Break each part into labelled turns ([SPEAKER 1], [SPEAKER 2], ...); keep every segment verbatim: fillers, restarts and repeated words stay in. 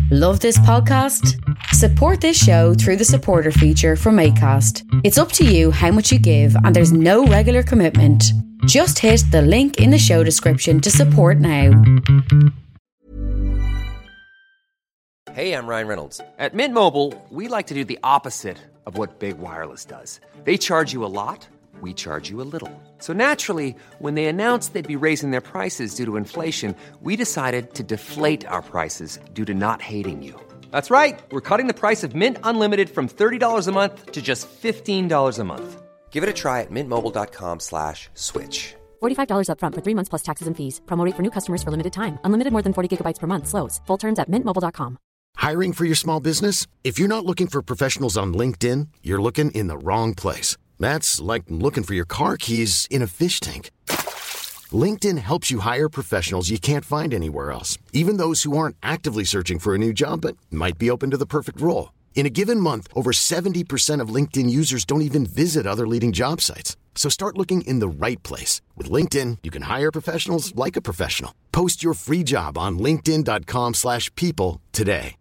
[SPEAKER 1] Love this podcast? Support this show through the supporter feature from Acast. It's up to you how much you give, and there's no regular commitment. Just hit the link in the show description to support now.
[SPEAKER 2] Hey, I'm Ryan Reynolds. At Mint Mobile, we like to do the opposite of what Big Wireless does. They charge you a lot, we charge you a little. So naturally, when they announced they'd be raising their prices due to inflation, we decided to deflate our prices due to not hating you. That's right. We're cutting the price of Mint Unlimited from thirty dollars a month to just fifteen dollars a month. Give it a try at mintmobile.com slash switch.
[SPEAKER 3] forty-five dollars up front for three months plus taxes and fees. Promo rate for new customers for limited time. Unlimited more than forty gigabytes per month. Slows full terms at mint mobile dot com.
[SPEAKER 4] Hiring for your small business? If you're not looking for professionals on LinkedIn, you're looking in the wrong place. That's like looking for your car keys in a fish tank. LinkedIn helps you hire professionals you can't find anywhere else, even those who aren't actively searching for a new job but might be open to the perfect role. In a given month, over seventy percent of LinkedIn users don't even visit other leading job sites. So start looking in the right place. With LinkedIn, you can hire professionals like a professional. Post your free job on linkedin.com slash people today.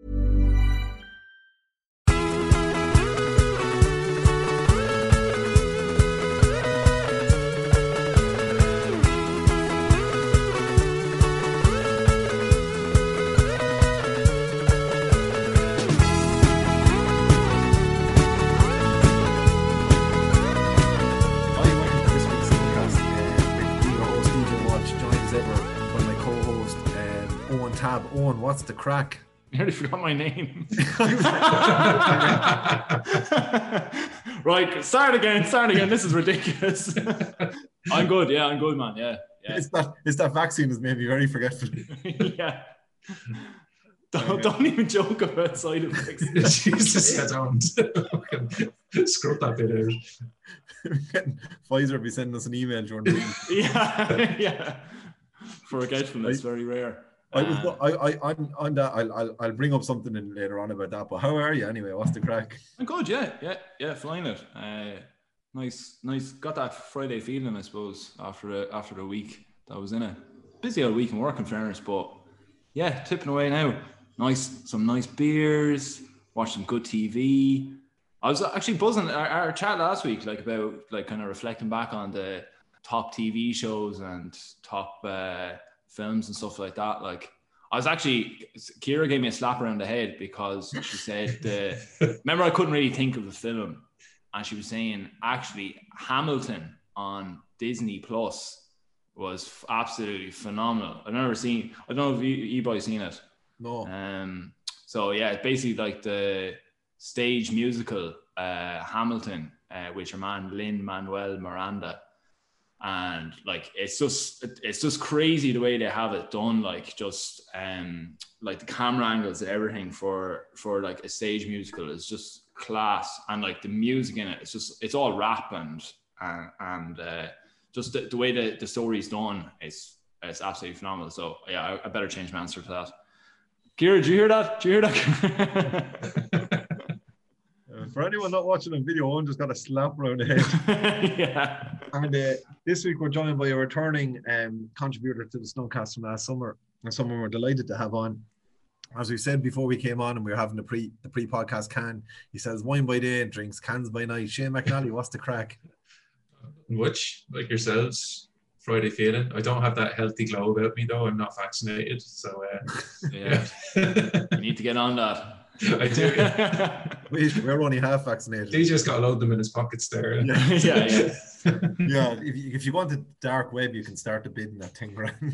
[SPEAKER 5] Tab. Owen, what's the crack?
[SPEAKER 6] I nearly forgot my name. Right, start again, start again. This is ridiculous. I'm good, yeah, I'm good, man. Yeah, yeah.
[SPEAKER 5] It's that, it's that vaccine has made me very forgetful.
[SPEAKER 6] Yeah. Don't, don't even joke about side effects.
[SPEAKER 7] Jesus, I don't. Scrub that bit out.
[SPEAKER 5] Pfizer will be sending us an email during the week.
[SPEAKER 6] Yeah, yeah. Forgetfulness, very rare.
[SPEAKER 5] I was, I, I, on, on that, I'll, I'll, I'll bring up something in later on about that. But how are you anyway? What's the crack?
[SPEAKER 6] I'm good, yeah, yeah, yeah. Flying it. Uh, nice, nice. Got that Friday feeling, I suppose, after a, after a week that was in a busy old week and work in fairness, but yeah, tipping away now. Nice, some nice beers. Watched some good T V. I was actually buzzing our, our chat last week, like about like kind of reflecting back on the top T V shows and top. Uh, films and stuff like that. Like I was actually, Kira gave me a slap around the head because she said, uh, remember I couldn't really think of the film, and she was saying actually Hamilton on Disney Plus was f- absolutely phenomenal. I've never seen, I don't know if you, you boys seen it.
[SPEAKER 5] No.
[SPEAKER 6] Um. So yeah, it's basically like the stage musical uh, Hamilton, uh, with your man Lin-Manuel Miranda. And like it's just it's just crazy the way they have it done, like just um like the camera angles and everything for for like a stage musical is just class, and like the music in it, it's just it's all rap and and, and uh, just the, the way that the story's done is it's absolutely phenomenal. So yeah, I, I better change my answer to that. Kira, did you hear that? Did you hear that?
[SPEAKER 5] For anyone not watching on video, Owen just got a slap around the head.
[SPEAKER 6] Yeah.
[SPEAKER 5] And uh, this week we're joined by a returning um, contributor to the Snugcast from last summer, and someone we're delighted to have on. As we said before we came on and we were having the pre the pre podcast can, he says wine by day, drinks cans by night. Shane McNally, what's the crack?
[SPEAKER 7] Which, like yourselves, Friday feeling. I don't have that healthy glow about me though. I'm not vaccinated, so uh,
[SPEAKER 6] yeah, you need to get on that.
[SPEAKER 7] I do.
[SPEAKER 5] We're only half vaccinated.
[SPEAKER 7] He just got to load them in his pockets there.
[SPEAKER 5] Yeah,
[SPEAKER 6] yeah, yeah.
[SPEAKER 5] Yeah, if you, if you want the dark web, you can start the bidding at ten grand.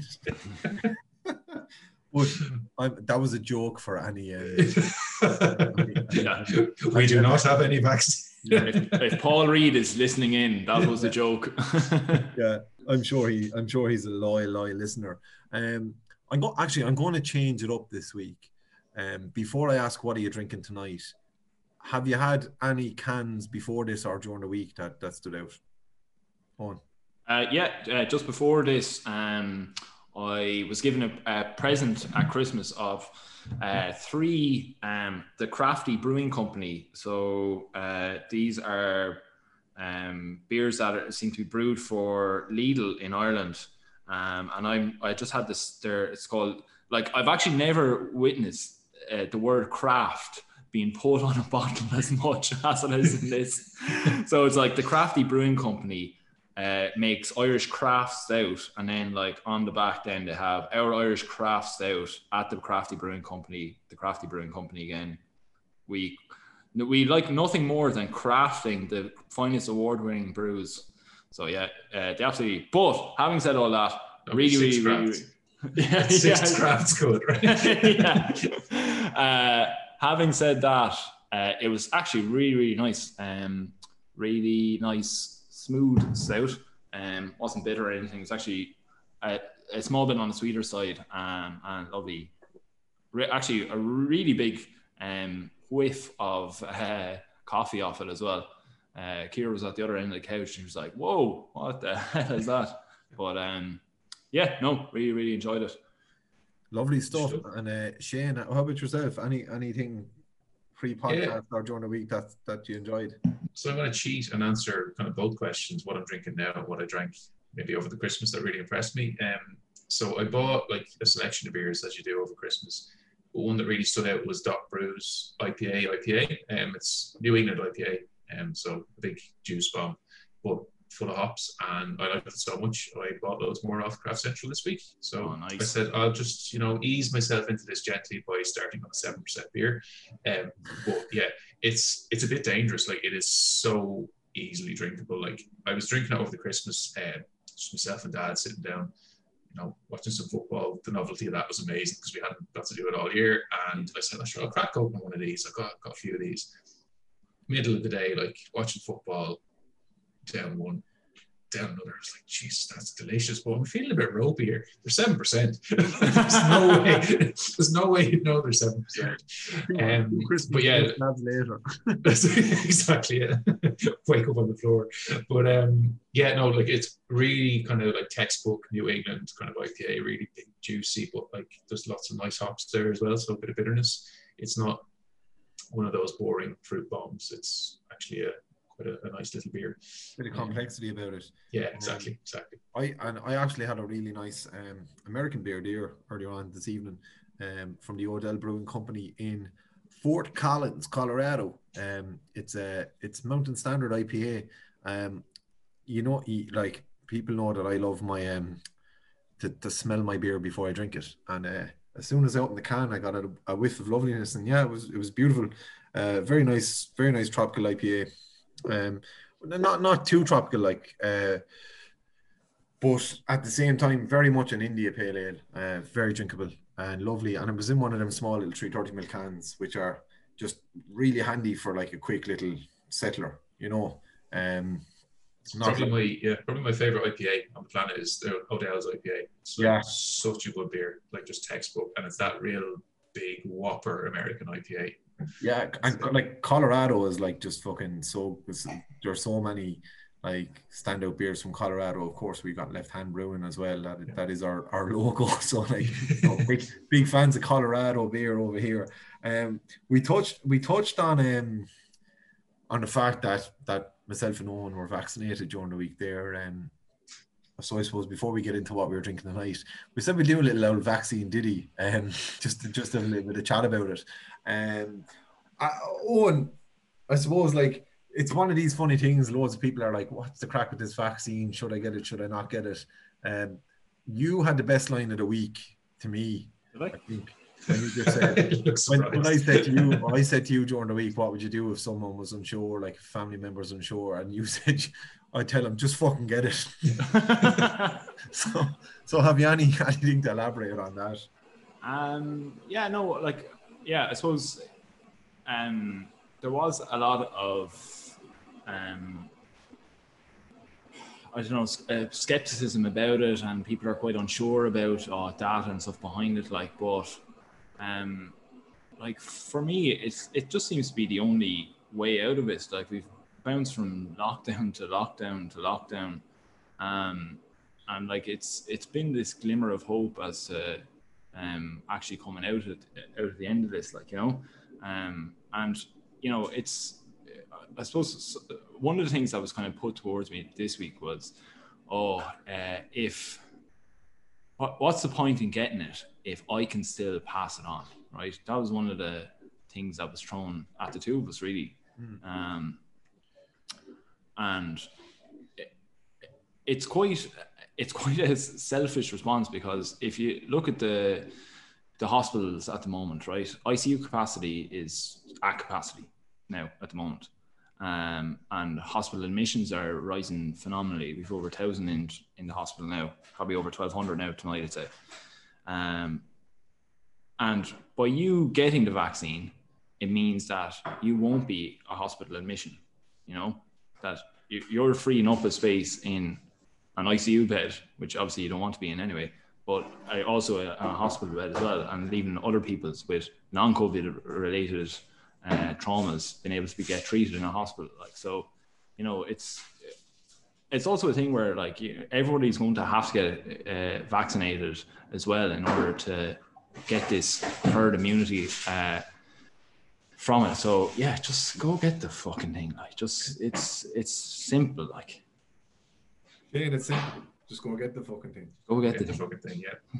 [SPEAKER 5] But I'm, that was a joke for any. Uh, any, any
[SPEAKER 7] yeah. We do not have any vaccine.
[SPEAKER 6] Yeah, if, if Paul Reed is listening in, that was a joke.
[SPEAKER 5] Yeah, I'm sure he. I'm sure he's a loyal, loyal listener. Um, I'm go- actually I'm going to change it up this week. Um, before I ask what are you drinking tonight, have you had any cans before this or during the week that, that stood out? On.
[SPEAKER 6] Uh, yeah, uh, just before this, um, I was given a, a present at Christmas of uh, three, um, the Crafty Brewing Company. So uh, these are um, beers that are, seem to be brewed for Lidl in Ireland. Um, and I'm, I just had this there. It's called, like, I've actually never witnessed uh, the word craft being put on a bottle as much as it is in this. So it's like the Crafty Brewing Company uh, makes Irish craft stout, and then like on the back then they have our Irish craft stout at the Crafty Brewing Company, the Crafty Brewing Company again. We we like nothing more than crafting the finest award-winning brews. So yeah, uh, they absolutely. But having said all that,
[SPEAKER 7] That'll
[SPEAKER 6] really, really,
[SPEAKER 7] really,
[SPEAKER 6] really,
[SPEAKER 7] yeah, six yeah. crafts good, right?
[SPEAKER 6] yeah. Uh, having said that, uh, it was actually really, really nice. Um, really nice, smooth stout. Um, wasn't bitter or anything. It's actually a, a small bit on the sweeter side, um, and lovely. Re- actually, a really big um whiff of uh, coffee off it as well. Uh, Kira was at the other end of the couch and she was like, "Whoa, what the hell is that?" But um, yeah, no, really, really enjoyed it.
[SPEAKER 5] Lovely stuff. And uh, Shane, how about yourself? Any anything pre-podcast yeah. or during the week that that you enjoyed?
[SPEAKER 7] So I'm going to cheat and answer kind of both questions: what I'm drinking now and what I drank maybe over the Christmas that really impressed me. Um, so I bought like a selection of beers as you do over Christmas. But one that really stood out was Doc Brew's I P A. I P A. Um, it's New England I P A. Um, so a big juice bomb, but full of hops, and I liked it so much I bought loads more off Craft Central this week. So oh, nice. I said I'll just you know ease myself into this gently by starting on a seven percent beer. Um, but yeah, it's it's a bit dangerous. Like it is so easily drinkable. Like I was drinking it over the Christmas, uh, just myself and Dad sitting down, you know, watching some football. The novelty of that was amazing because we hadn't got to do it all year. And I said, "Sure, I'll crack open one of these." I got got a few of these. Middle of the day, like watching football, down one, down another. I was like, Jesus, that's delicious. But I'm feeling a bit ropey here. They're seven percent. There's no way. There's no way you'd know they're seven percent. Um, but yeah,
[SPEAKER 5] later.
[SPEAKER 7] exactly. Yeah. Wake up on the floor. But um, yeah, no, like it's really kind of like textbook New England kind of I P A, really big, juicy, but like there's lots of nice hops there as well, so a bit of bitterness. It's not one of those boring fruit bombs. It's actually a quite a, a nice little beer.
[SPEAKER 5] Bit of complexity um, about it.
[SPEAKER 7] Yeah, exactly, um, exactly.
[SPEAKER 5] I and I actually had a really nice um, American beer there earlier on this evening um, from the Odell Brewing Company in Fort Collins, Colorado. Um, it's a it's Mountain Standard I P A. Um, you know, like people know that I love my um to, to smell my beer before I drink it, and uh, as soon as I opened the can, I got a, a whiff of loveliness, and yeah, it was it was beautiful. Uh, very nice, very nice tropical I P A. Um, not not too tropical, like, uh, but at the same time, very much an India Pale Ale. Uh, very drinkable and lovely, and it was in one of them small little three thirty mil cans, which are just really handy for like a quick little settler, you know. Um,
[SPEAKER 7] probably like, my yeah, probably my favorite I P A on the planet is the Odell's I P A. It's like
[SPEAKER 5] yeah,
[SPEAKER 7] such a good beer, like just textbook, and it's that real big whopper American I P A.
[SPEAKER 5] Yeah, and like Colorado is like just fucking so. There's so many like standout beers from Colorado. Of course, we got Left Hand Brewing as well. That yeah. that is our, our logo. So like, you know, big big fans of Colorado beer over here. Um, we touched we touched on um on the fact that that myself and Owen were vaccinated during the week there. Um, so I suppose before we get into what we were drinking tonight, we said we'd do a little old vaccine ditty, um, just to, just a little bit of chat about it. Um, I, Owen, I suppose like it's one of these funny things. Loads of people are like, "What's the crack with this vaccine? Should I get it? Should I not get it?" Um, you had the best line of the week to me.
[SPEAKER 6] Did I?
[SPEAKER 5] I think. When, you just said, when, when I said to you, I said to you during the week, what would you do if someone was unsure, like family members unsure, and you said, I tell them just fucking get it. so, so have you any anything to elaborate on that?
[SPEAKER 6] Um, yeah, no, like, yeah, I suppose, um, there was a lot of, um, I don't know, uh, skepticism about it, and people are quite unsure about uh, data and stuff behind it. Like, but, um, like for me, it's it just seems to be the only way out of it. Like we've bounced from lockdown to lockdown to lockdown, um, and like it's it's been this glimmer of hope as uh, um actually coming out at out at the end of this, like, you know, um, and you know it's. I suppose one of the things that was kind of put towards me this week was, oh, uh, if what, what's the point in getting it if I can still pass it on, right? That was one of the things that was thrown at the two of us, really. Mm. Um, and it, it's quite it's quite a selfish response, because if you look at the the hospitals at the moment, right, I C U capacity is at capacity now at the moment. Um, and hospital admissions are rising phenomenally. We've over a thousand in in the hospital now, probably over twelve hundred now tonight, I'd say. Um, and by you getting the vaccine, it means that you won't be a hospital admission. You know, that you, you're freeing up a space in an I C U bed, which obviously you don't want to be in anyway, but also a, a hospital bed as well, and leaving other people's with non-COVID related uh, traumas being able to be, get treated in a hospital. Like, so, you know, it's it's also a thing where, like, you, everybody's going to have to get uh, vaccinated as well in order to get this herd immunity uh, from it. So yeah, just go get the fucking thing. Like, just it's it's simple. Like,
[SPEAKER 5] yeah, it's simple. Just go get the fucking thing.
[SPEAKER 6] Go get,
[SPEAKER 7] get
[SPEAKER 6] the,
[SPEAKER 7] the fucking thing. Yeah.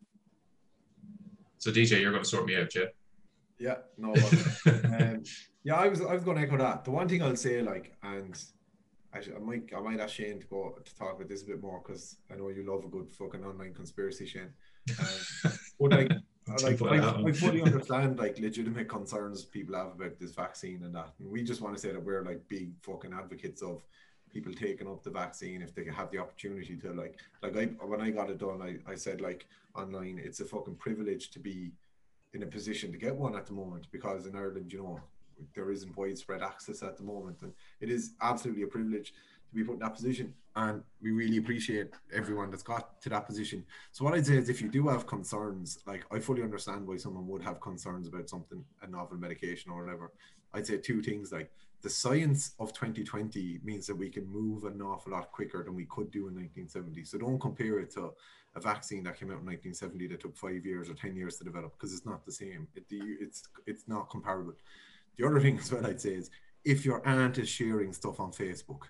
[SPEAKER 7] So D J, you're going to sort me out, yeah?
[SPEAKER 5] Yeah, no. um, yeah, I was I was going to echo that. The one thing I'll say, like, and I, I might I might ask Shane to go to talk about this a bit more, because I know you love a good fucking online conspiracy, Shane. Um, but like, like I, I fully understand like legitimate concerns people have about this vaccine and that, and we just want to say that we're like big fucking advocates of people taking up the vaccine if they have the opportunity to. Like, like I when I got it done, I, I said, like, online, it's a fucking privilege to be in a position to get one at the moment, because in Ireland, you know, there isn't widespread access at the moment, and it is absolutely a privilege to be put in that position, and we really appreciate everyone that's got to that position. So what I'd say is, if you do have concerns, like, I fully understand why someone would have concerns about something, a novel medication or whatever. I'd say two things. Like, the science of twenty twenty means that we can move an awful lot quicker than we could do in nineteen seventy. So don't compare it to a vaccine that came out in nineteen seventy that took five years or ten years to develop, because it's not the same. It, it's it's not comparable. The other thing as well I'd say is, if your aunt is sharing stuff on Facebook,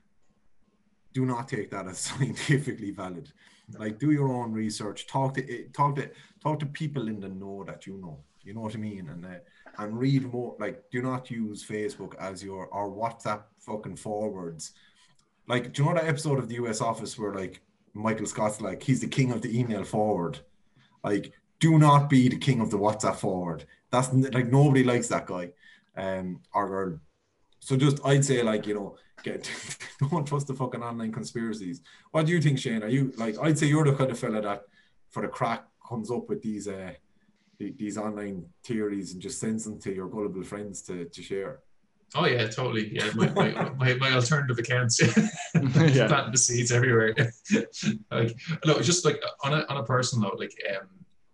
[SPEAKER 5] do not take that as scientifically valid. Like, do your own research, talk to talk to talk to people in the know that you know. You know what I mean? And uh, and read more. Like, do not use Facebook as your, or WhatsApp fucking forwards. Like, do you know that episode of the U S Office where, like, Michael Scott's like, he's the king of the email forward? Like, do not be the king of the WhatsApp forward. That's like, nobody likes that guy um, or girl. So just, I'd say, like, you know, get don't trust the fucking online conspiracies. What do you think, Shane? Are you, like, I'd say you're the kind of fella that for the crack comes up with these uh, these online theories and just sends them to your gullible friends to, to share.
[SPEAKER 7] Oh yeah, totally. Yeah, my my, my, my alternative accounts, yeah. Planting the seeds everywhere. Like, no, just like on a on a personal note, like um,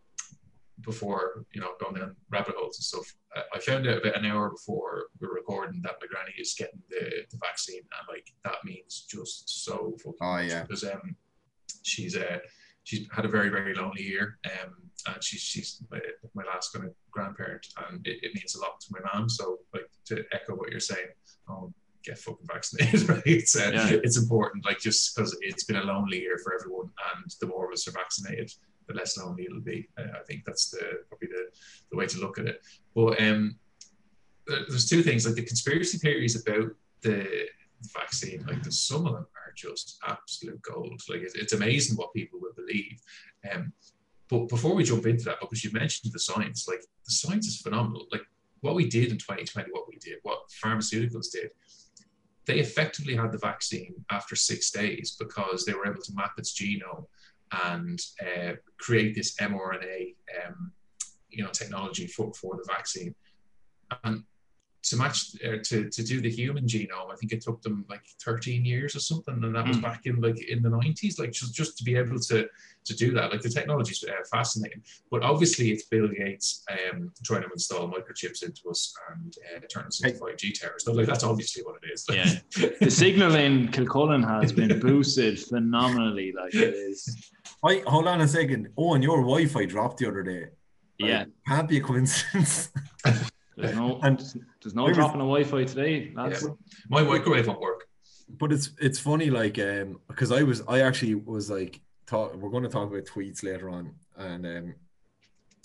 [SPEAKER 7] before, you know, going down rabbit holes and stuff, I, I found out about an hour before we were recording that my granny is getting the, the vaccine, and like, that means just so fucking
[SPEAKER 5] oh
[SPEAKER 7] much,
[SPEAKER 5] yeah,
[SPEAKER 7] because um, she's uh she's had a very very lonely year, um. And she's she's my, my last kind of grandparent, and it, it means a lot to my mom. So, like, to echo what you're saying, oh, get fucking vaccinated, right? It's uh, yeah. It's important, like, just because it's been a lonely year for everyone, and the more of us are vaccinated, the less lonely it'll be. Uh, I think that's the probably the, the way to look at it. But um, there's two things, like the conspiracy theories about the vaccine. Like, the, some of them are just absolute gold. Like, it's, it's amazing what people will believe. Um. But before we jump into that, because you mentioned the science, like, the science is phenomenal. Like, what we did in twenty twenty, what we did, what pharmaceuticals did, they effectively had the vaccine after six days because they were able to map its genome and uh, create this mRNA, um, you know, technology for, for the vaccine. And to match, uh, to, to do the human genome, I think it took them like thirteen years or something, and that mm. was back in like in the nineties. Like, just, just to be able to to do that, like, the technology is uh, fascinating. But obviously, it's Bill Gates um, trying to install microchips into us and uh, turn us into five G towers. So, like, that's obviously what it is.
[SPEAKER 6] Yeah, the signal in Kilcullen has been boosted phenomenally. Like, it is.
[SPEAKER 5] Wait, hold on a second. Oh, and your Wi-Fi dropped the other day.
[SPEAKER 6] Yeah,
[SPEAKER 5] like, can't be a coincidence.
[SPEAKER 6] There's no,
[SPEAKER 5] and
[SPEAKER 6] there's no dropping a Wi-Fi today. That's
[SPEAKER 7] yeah. My microwave won't work.
[SPEAKER 5] But it's it's funny, like, um, because I was I actually was like, talk, we're going to talk about tweets later on, and um,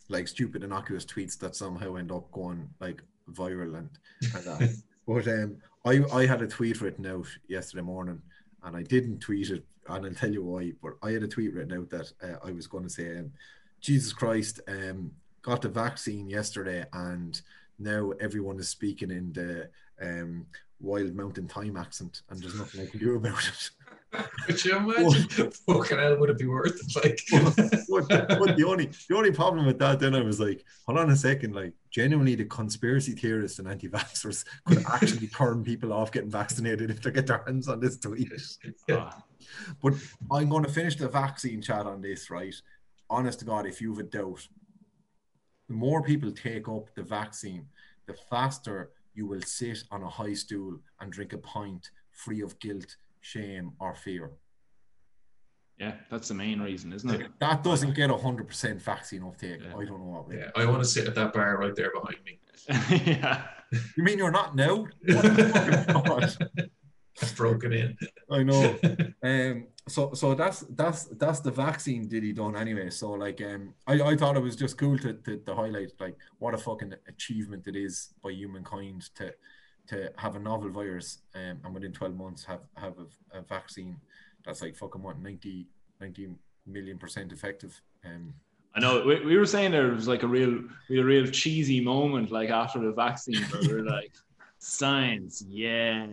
[SPEAKER 5] like stupid innocuous tweets that somehow end up going like viral and, and that. But um, I I had a tweet written out yesterday morning, and I didn't tweet it, and I'll tell you why. But I had a tweet written out that uh, I was going to say, um, Jesus Christ, um, got the vaccine yesterday, and now everyone is speaking in the um, Wild Mountain Time accent, and there's nothing I can do about it.
[SPEAKER 7] Could you imagine? Fucking hell, would it be worth it? Like,
[SPEAKER 5] but, but, but the only the only problem with that, then I was like, hold on a second, like, genuinely, the conspiracy theorists and anti-vaxxers could actually turn people off getting vaccinated if they get their hands on this tweet.
[SPEAKER 7] Yeah.
[SPEAKER 5] But I'm going to finish the vaccine chat on this, right? Honest to God, if you have a doubt, the more people take up the vaccine, the faster you will sit on a high stool and drink a pint free of guilt, shame, or fear.
[SPEAKER 6] Yeah, that's the main reason, isn't it?
[SPEAKER 5] That doesn't get one hundred percent vaccine uptake.
[SPEAKER 6] Yeah.
[SPEAKER 5] I don't know what way.
[SPEAKER 7] Yeah, I want to sit at that bar right there behind me.
[SPEAKER 6] Yeah.
[SPEAKER 5] You mean you're not now? What?
[SPEAKER 7] I've broken in.
[SPEAKER 5] I know. Um, so so that's that's that's the vaccine diddy done anyway. So like um, I, I thought it was just cool to, to to highlight like what a fucking achievement it is by humankind to to have a novel virus um, and within twelve months have have a, a vaccine that's like fucking what ninety million percent effective. Um,
[SPEAKER 6] I know we, we were saying there was like a real we had a real cheesy moment like after the vaccine where we were like, science, yeah.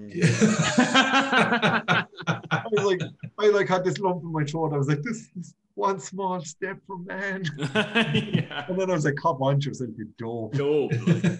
[SPEAKER 5] I was like, I like had this lump in my throat. I was like, this is one small step for man.
[SPEAKER 6] Yeah.
[SPEAKER 5] And then I was like, cop on to yourself, you dope.
[SPEAKER 6] Dope.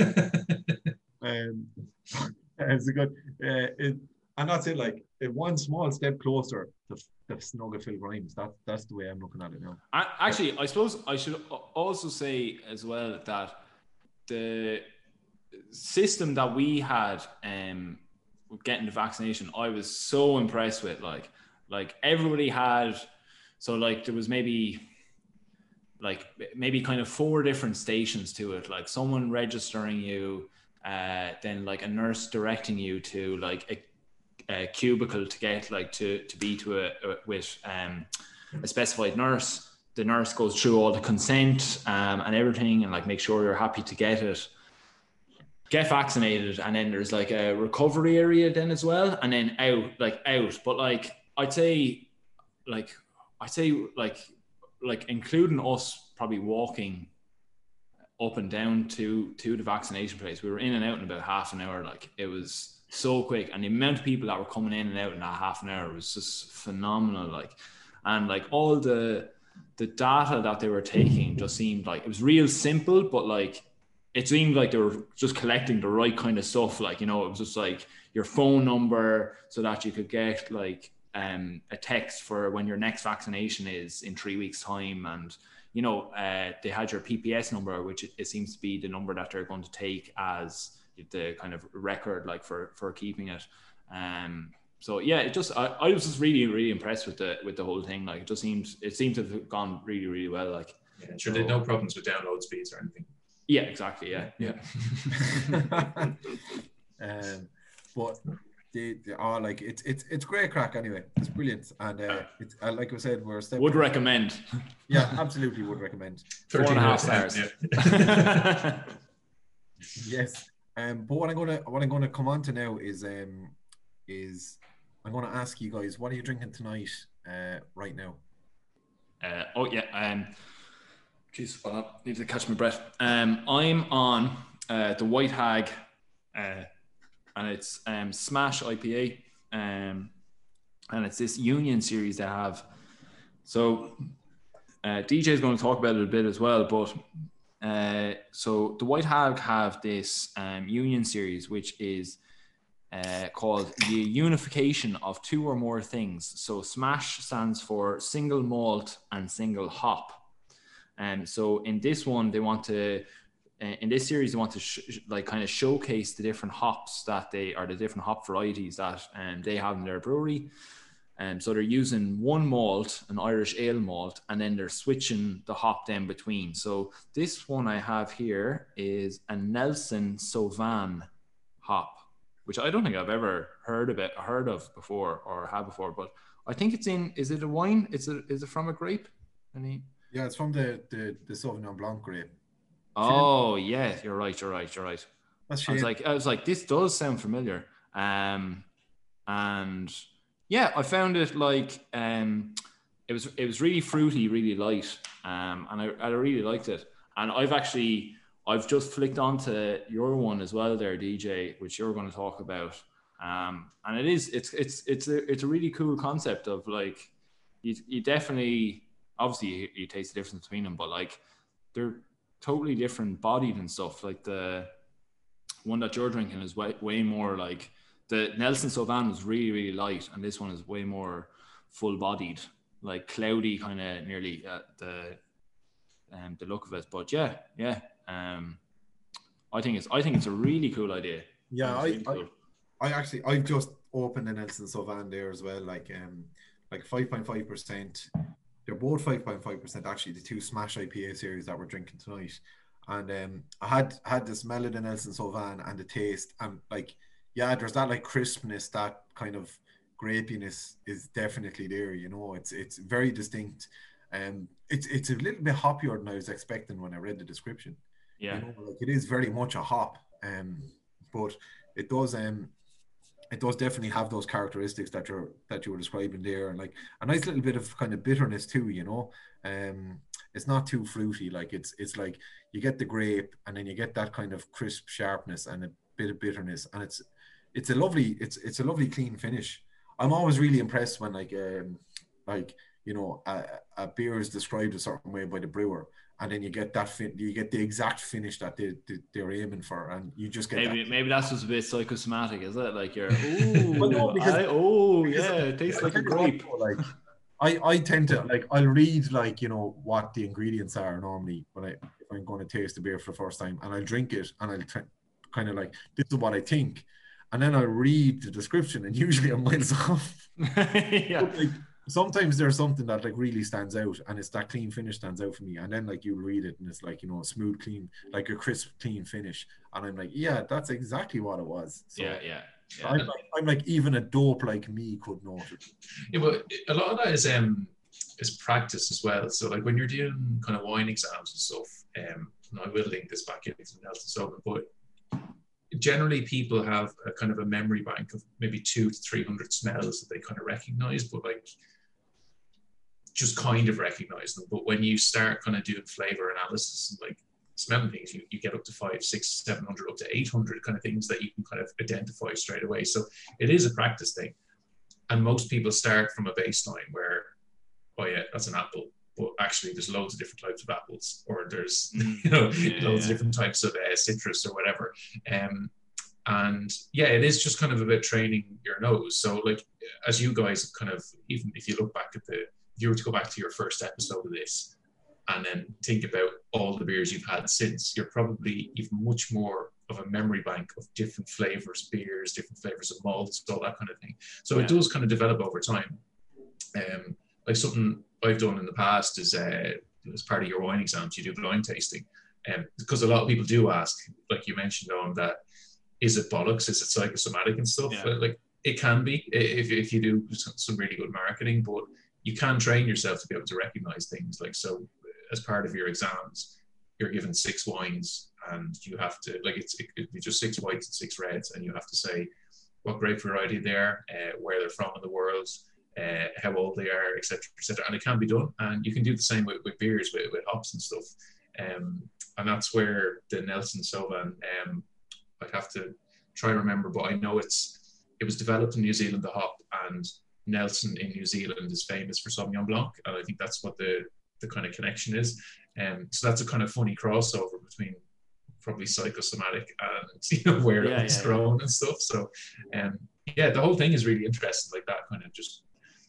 [SPEAKER 5] Um, it's a good, uh, it, and that's it. Like one small step closer to the snug of Phil Grimes. That that's the way I'm looking at it now.
[SPEAKER 6] I, actually, I suppose I should also say as well that the system that we had um, with getting the vaccination, I was so impressed with. Like, like everybody had, so like there was maybe. like maybe kind of four different stations to it, like someone registering you, uh, then like a nurse directing you to like a, a cubicle to get like to, to be to a, a with um, a specified nurse. The nurse goes through all the consent um, and everything and like make sure you're happy to get it, get vaccinated. And then there's like a recovery area then as well. And then out, like out. But like, I'd say like, I'd say like, like including us probably walking up and down to to the vaccination place, we were in and out in about half an hour. Like it was so quick, and the amount of people that were coming in and out in that half an hour was just phenomenal. Like, and like all the the data that they were taking just seemed like it was real simple, but like it seemed like they were just collecting the right kind of stuff. Like, you know, it was just like your phone number so that you could get like um a text for when your next vaccination is in three weeks time. And you know, uh they had your P P S number, which it, it seems to be the number that they're going to take as the kind of record like for for keeping it. Um so yeah, it just I, I was just really really impressed with the with the whole thing. Like it just seems it seems to have gone really really well. Like
[SPEAKER 7] yeah, sure, they had no problems with download speeds or anything.
[SPEAKER 6] Yeah, exactly. Yeah, yeah.
[SPEAKER 5] um but They, they are like it's it's it's great crack anyway. It's brilliant, and uh, it's uh, like I said, we're a step
[SPEAKER 6] would recommend.
[SPEAKER 5] Yeah, absolutely would recommend.
[SPEAKER 6] Four and a half stars.
[SPEAKER 5] Yeah. Yes, um, but what I'm gonna what I'm gonna come on to now is um is I'm gonna ask you guys, what are you drinking tonight? Uh, right now.
[SPEAKER 6] Uh, oh yeah. Um, jeez, I need to catch my breath. Um, I'm on uh the White Hag. Uh. And it's um, Smash I P A, um, and it's this Union series they have. So uh, D J is going to talk about it a bit as well. But uh, so the White Hag have this um, Union series, which is uh, called the unification of two or more things. So Smash stands for single malt and single hop. And so in this one, they want to. In this series, they want to sh- like kind of showcase the different hops that they are, the different hop varieties that um, they have in their brewery. And um, so they're using one malt, an Irish ale malt, and then they're switching the hop then between. So this one I have here is a Nelson Sauvin hop, which I don't think I've ever heard of it, heard of before or had before. But I think it's in. Is it a wine? Is it is it from a grape? Any?
[SPEAKER 5] Yeah, it's from the the the Sauvignon Blanc grape.
[SPEAKER 6] Oh yeah, you're right. You're right. You're right.
[SPEAKER 5] That's
[SPEAKER 6] I was
[SPEAKER 5] shame.
[SPEAKER 6] like, I was like, this does sound familiar. Um, and yeah, I found it like um, it was it was really fruity, really light. Um, and I I really liked it. And I've actually I've just flicked onto your one as well, there, D J, which you're going to talk about. Um, and it is it's it's it's a it's a really cool concept of like you you definitely obviously you, you taste the difference between them, but like they're totally different bodied and stuff. Like the one that you're drinking is way, way more like the Nelson Sauvin was really really light, and this one is way more full bodied, like cloudy kind of nearly at the um, the look of it. But yeah, yeah, um, I think it's I think it's a really cool idea.
[SPEAKER 5] Yeah, I,
[SPEAKER 6] really
[SPEAKER 5] I,
[SPEAKER 6] cool.
[SPEAKER 5] I actually I've just opened the Nelson Sauvin there as well, like um like five point five percent. They're both five point five percent actually, the two Smash I P A series that we're drinking tonight. And um I had had the smell of the Nelson Sauvin and the taste, and like yeah, there's that like crispness, that kind of grapiness is definitely there, you know. It's it's very distinct. Um it's it's a little bit hoppier than I was expecting when I read the description.
[SPEAKER 6] Yeah,
[SPEAKER 5] You know, like it is very much a hop. Um but it does um it does definitely have those characteristics that you're that you were describing there, and like a nice little bit of kind of bitterness too, you know. Um it's not too fruity, like it's it's like you get the grape and then you get that kind of crisp sharpness and a bit of bitterness, and it's it's a lovely it's it's a lovely clean finish. I'm always really impressed when like um like you know a, a beer is described a certain way by the brewer, and then you get that fin- you get the exact finish that they, they they're aiming for, and you just get
[SPEAKER 6] maybe
[SPEAKER 5] that.
[SPEAKER 6] maybe that's just a bit psychosomatic, is it? Like you're ooh,
[SPEAKER 5] Well, no, because-
[SPEAKER 6] I, oh
[SPEAKER 5] because
[SPEAKER 6] yeah, it tastes
[SPEAKER 5] I
[SPEAKER 6] like a
[SPEAKER 5] think
[SPEAKER 6] grape.
[SPEAKER 5] also, like I, I tend to like I'll read like you know what the ingredients are normally when I if I'm going to taste the beer for the first time, and I'll drink it and I'll t- kind of like this is what I think, and then I'll read the description and usually I'm miles off.
[SPEAKER 6] Yeah.
[SPEAKER 5] But, like, sometimes there's something that like really stands out, and it's that clean finish stands out for me, and then like you read it and it's like you know smooth, clean, like a crisp, clean finish, and I'm like yeah, that's exactly what it was. So
[SPEAKER 6] Yeah, yeah, yeah.
[SPEAKER 5] I'm like, I'm like even a dope like me could know it.
[SPEAKER 7] Yeah, but a lot of that is um is practice as well. So like when you're doing kind of wine exams and stuff, um, and I will link this back into Nelson Sauvin, but generally people have a kind of a memory bank of maybe two to three hundred smells that they kind of recognize, but like just kind of recognize them. But when you start kind of doing flavor analysis and like smelling things, you, you get up to five, six, seven hundred, up to eight hundred kind of things that you can kind of identify straight away. So it is a practice thing. And most people start from a baseline where, oh yeah, that's an apple. But actually there's loads of different types of apples, or there's, you know,
[SPEAKER 6] Yeah,
[SPEAKER 7] loads
[SPEAKER 6] yeah.
[SPEAKER 7] of different types of uh, citrus or whatever. Um, and yeah, it is just kind of about training your nose. So like, as you guys kind of, even if you look back at the, if you were to go back to your first episode of this and then think about all the beers you've had since, you're probably even much more of a memory bank of different flavors, beers, different flavors of malts, all that kind of thing. So
[SPEAKER 6] Yeah.
[SPEAKER 7] it does kind of develop over time. Um, like something I've done in the past is uh, as part of your wine exams, you do blind tasting. Um, because a lot of people do ask, like you mentioned on that, is it bollocks? Is it psychosomatic and stuff?
[SPEAKER 6] Yeah.
[SPEAKER 7] Like it can be if, if you do some really good marketing, but you can train yourself to be able to recognize things. Like, so as part of your exams, you're given six wines and you have to, like, it's, it, it's just six whites and six reds, and you have to say what grape variety they are, uh, where they're from in the world, uh, how old they are, et cetera, et cetera. And it can be done. And you can do the same with, with beers, with, with hops and stuff. Um, and that's where the Nelson Sauvin, um, I have to try and remember, but I know it's it was developed in New Zealand, the hop, and Nelson in New Zealand is famous for Sauvignon Blanc, and I think that's what the the kind of connection is. Um, so that's a kind of funny crossover between probably psychosomatic and you know where
[SPEAKER 6] Yeah,
[SPEAKER 7] it was
[SPEAKER 6] yeah,
[SPEAKER 7] grown and stuff. So um, yeah, the whole thing is really interesting, like that kind of just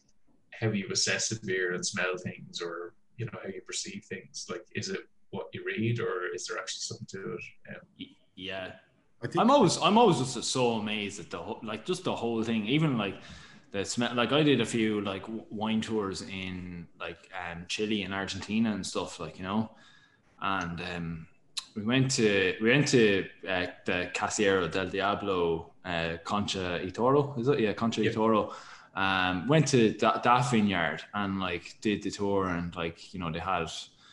[SPEAKER 7] how you assess a beer and smell things, or you know how you perceive things. Like, is it what you read, or is there actually something to it? Um,
[SPEAKER 6] Yeah.
[SPEAKER 5] I think
[SPEAKER 6] I'm always, I'm always just so amazed at the whole, like just the whole thing. Even like the smell. Like I did a few like w- wine tours in like um, Chile and Argentina and stuff. Like you know, and um, we went to we went to uh, the Casillero del Diablo, uh, Concha y Toro. Is it? Yeah, Concha
[SPEAKER 7] Yeah.
[SPEAKER 6] y Toro. Um, went to that, that vineyard and like did the tour, and like you know they had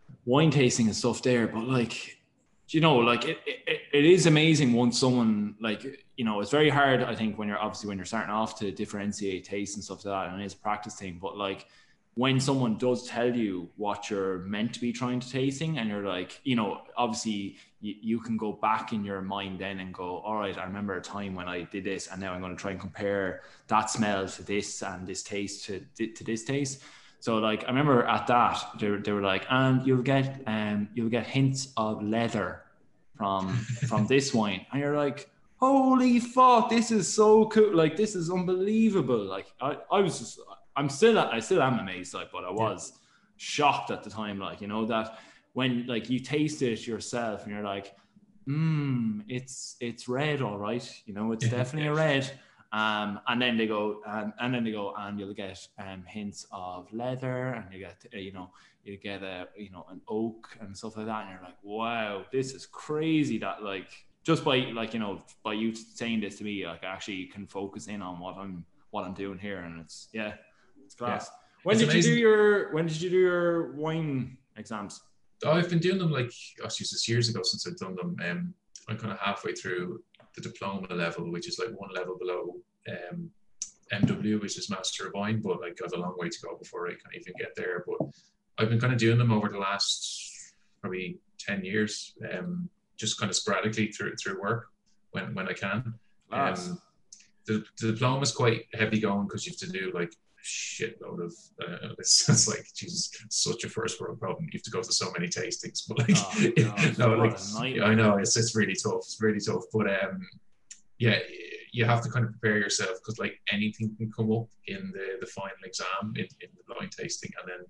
[SPEAKER 6] wine tasting and stuff there, but like, you know, like it, it, it is amazing once someone like, you know, it's very hard, I think, when you're obviously when you're starting off to differentiate taste and stuff like that, and it's a practice thing, but like when someone does tell you what you're meant to be trying to tasting, and you're like, you know, obviously you, you can go back in your mind then and go, all right, I remember a time when I did this, and now I'm going to try and compare that smell to this and this taste to, to this taste. So like, I remember at that, they were, they were like, and you'll get, um, you'll get hints of leather from, from this wine. And you're like, holy fuck, this is so cool. Like, this is unbelievable. Like I, I was just, I'm still, I still am amazed, like, but I was yeah. shocked at the time, like, you know, that when like you taste it yourself and you're like, hmm, it's, it's red. All right. You know, it's definitely a red. Um, and then they go, um, and then they go, and you'll get um, hints of leather, and you get, uh, you know, you get a, you know, an oak and stuff like that, and you're like, wow, this is crazy. That like, just by like, you know, by you saying this to me, like, I actually can focus in on what I'm, what I'm doing here, and it's yeah, it's class. Yeah. When it's did amazing. you do your, when did you do your wine exams?
[SPEAKER 7] Oh, I've been doing them like, oh, Jesus, years ago since I've done them. Um, I'm kind of halfway through the diploma level, which is like one level below um, M W, which is Master of Wine, but like got a long way to go before I can even get there. But I've been kind of doing them over the last probably ten years, um, just kind of sporadically through through work when, when I can. Nice. Um, the, the diploma is quite heavy going because you have to do like a shitload of, uh, it's, it's like, Jesus, such a first world problem. You have to go to so many tastings, but like, oh, no, like I know it's it's really tough. It's really tough, but um, yeah, you have to kind of prepare yourself because like anything can come up in the the final exam in, in the blind tasting, and then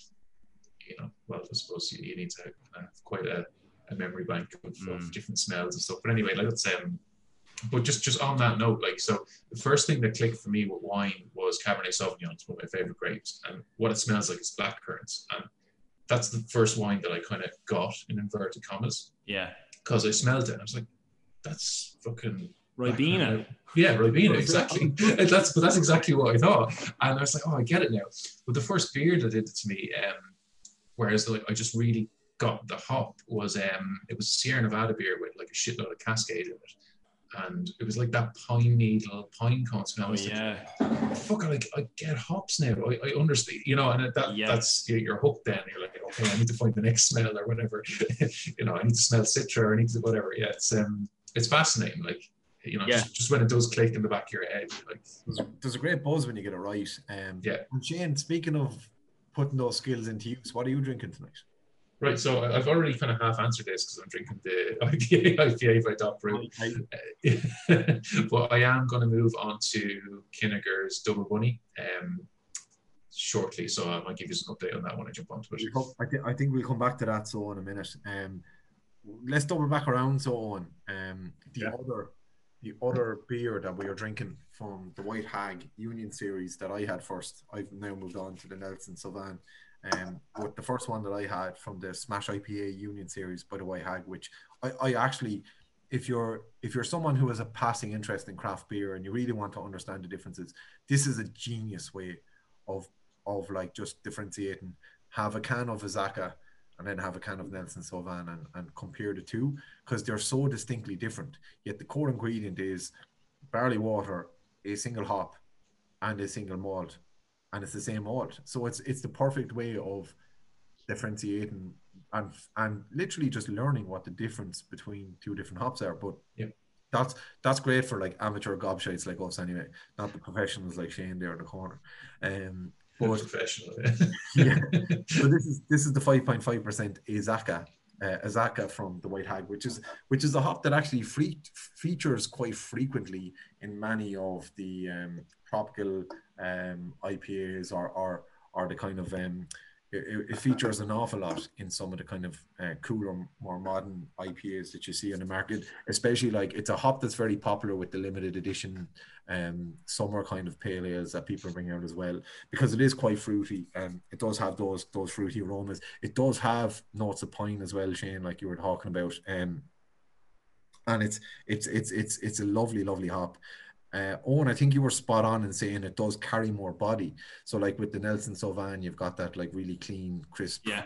[SPEAKER 7] you know, well, I suppose you, you need to have quite a, a memory bank of, mm. of different smells and stuff. But anyway, like let's um. But just, just on that note, like, so the first thing that clicked for me with wine was Cabernet Sauvignon. It's one of my favorite grapes. And what it smells like is blackcurrants. And that's the first wine that I kind of got in inverted commas.
[SPEAKER 6] Yeah.
[SPEAKER 7] Because I smelled it and I was like, that's fucking...
[SPEAKER 6] Ribena.
[SPEAKER 7] Yeah, Ribena, exactly. that's, but that's exactly what I thought. And I was like, oh, I get it now. But the first beer that did it to me, um, whereas like, I just really got the hop, was um, it was Sierra Nevada beer with like a shitload of Cascade in it. And it was like that pine needle, pine cone smell.
[SPEAKER 6] Oh, yeah.
[SPEAKER 7] Like, fuck, I, like, I get hops now. I, I understand, you know, and that, yeah. that's, you're hooked then. You're like, okay, I need to find the next smell or whatever. you know, I need to smell Citra or I need to whatever. Yeah, it's um, it's fascinating. Like, you know, yeah. just, just when it does click in the back of your head. Like,
[SPEAKER 5] there's, there's a great buzz when you get it right. Um,
[SPEAKER 7] yeah.
[SPEAKER 5] And Shane, speaking of putting those skills into use, what are you drinking tonight?
[SPEAKER 7] Right, so I've already kind of half answered this because I'm drinking the I P A I P A by Doc Brew. But I am going to move on to Kinniger's Double Bunny um, shortly, so I might give you some update on that when I jump onto it.
[SPEAKER 5] I, th- I think we'll come back to that so in a minute. Um, let's double back around so on. Um, the yeah. other the other beer that we are drinking from the White Hag Union Series that I had first. I've now moved on to the Nelson Sauvin. Um, with the first one that I had from the Smash I P A Union Series by the White Hag, which I, I actually, if you're if you're someone who has a passing interest in craft beer and you really want to understand the differences, this is a genius way of of like just differentiating. Have a can of Azacca and then have a can of Nelson Sauvin and, and compare the two because they're so distinctly different. Yet the core ingredient is barley water, a single hop, and a single malt. And it's the same malt, so it's it's the perfect way of differentiating and and literally just learning what the difference between two different hops are. But
[SPEAKER 7] yeah,
[SPEAKER 5] that's that's great for like amateur gobshites like us anyway, not the professionals like Shane there in the corner. Um, but
[SPEAKER 7] professional,
[SPEAKER 5] yeah. So this is this is the five point five percent Azacca, uh, Azacca from the White Hag, which is which is a hop that actually free, features quite frequently in many of the um, tropical um, I P As or, or or the kind of um, it, it features an awful lot in some of the kind of uh, cooler, more modern I P As that you see on the market. Especially like it's a hop that's very popular with the limited edition um, summer kind of pale ales that people bring out as well, because it is quite fruity and it does have those those fruity aromas. It does have notes of pine as well, Shane, like you were talking about, um, and it's it's it's it's it's a lovely, lovely hop. Uh, Owen, I think you were spot on in saying it does carry more body. So like with the Nelson Sauvin, you've got that like really clean, crisp
[SPEAKER 6] yeah.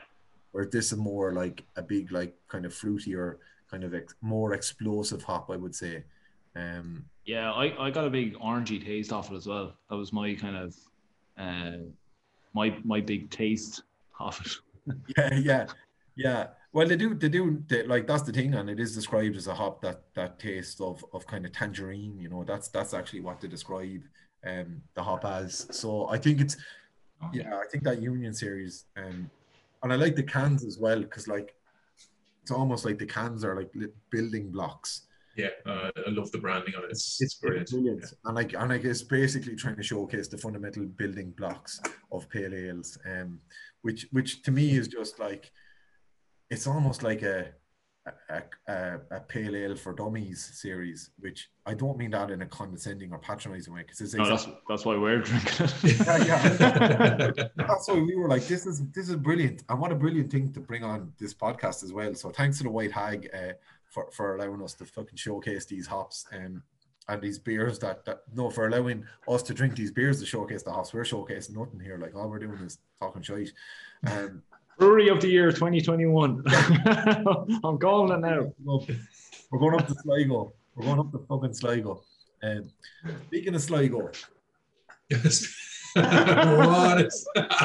[SPEAKER 5] Whereas this is more like a big, like kind of fruitier, kind of ex- more explosive hop, I would say. Um,
[SPEAKER 6] Yeah, I, I got a big orangey taste off it as well. That was my kind of uh, my my big taste off it.
[SPEAKER 5] yeah, yeah, yeah. Well, they do, they do, they, like that's the thing, and it is described as a hop that that tastes of of kind of tangerine. You know, that's that's actually what they describe um the hop as. So I think it's, yeah, I think that Union series, um, and I like the cans as well because like it's almost like the cans are like lit- building blocks.
[SPEAKER 7] Yeah, uh, I love the branding on it. It's,
[SPEAKER 5] It's
[SPEAKER 7] it's brilliant.
[SPEAKER 5] brilliant,
[SPEAKER 7] Yeah.
[SPEAKER 5] and like and like it's basically trying to showcase the fundamental building blocks of pale ales, um, which which to me is just like, it's almost like a a, a, a pale ale for dummies series, which I don't mean that in a condescending or patronizing way, because it's
[SPEAKER 6] No,
[SPEAKER 5] exactly,
[SPEAKER 6] that's that's why we're drinking it.
[SPEAKER 5] yeah, yeah. That's why we were like, this is this is brilliant, and what a brilliant thing to bring on this podcast as well. So thanks to the White Hag uh, for for allowing us to fucking showcase these hops um, and these beers that that no for allowing us to drink these beers to showcase the hops. We're showcasing nothing here. Like all we're doing is talking shite. Um,
[SPEAKER 6] Brewery of the year twenty twenty-one. I'm calling it now.
[SPEAKER 5] We're going up to Sligo. We're going up to fucking Sligo. Um, speaking of Sligo,
[SPEAKER 7] Yes. What is-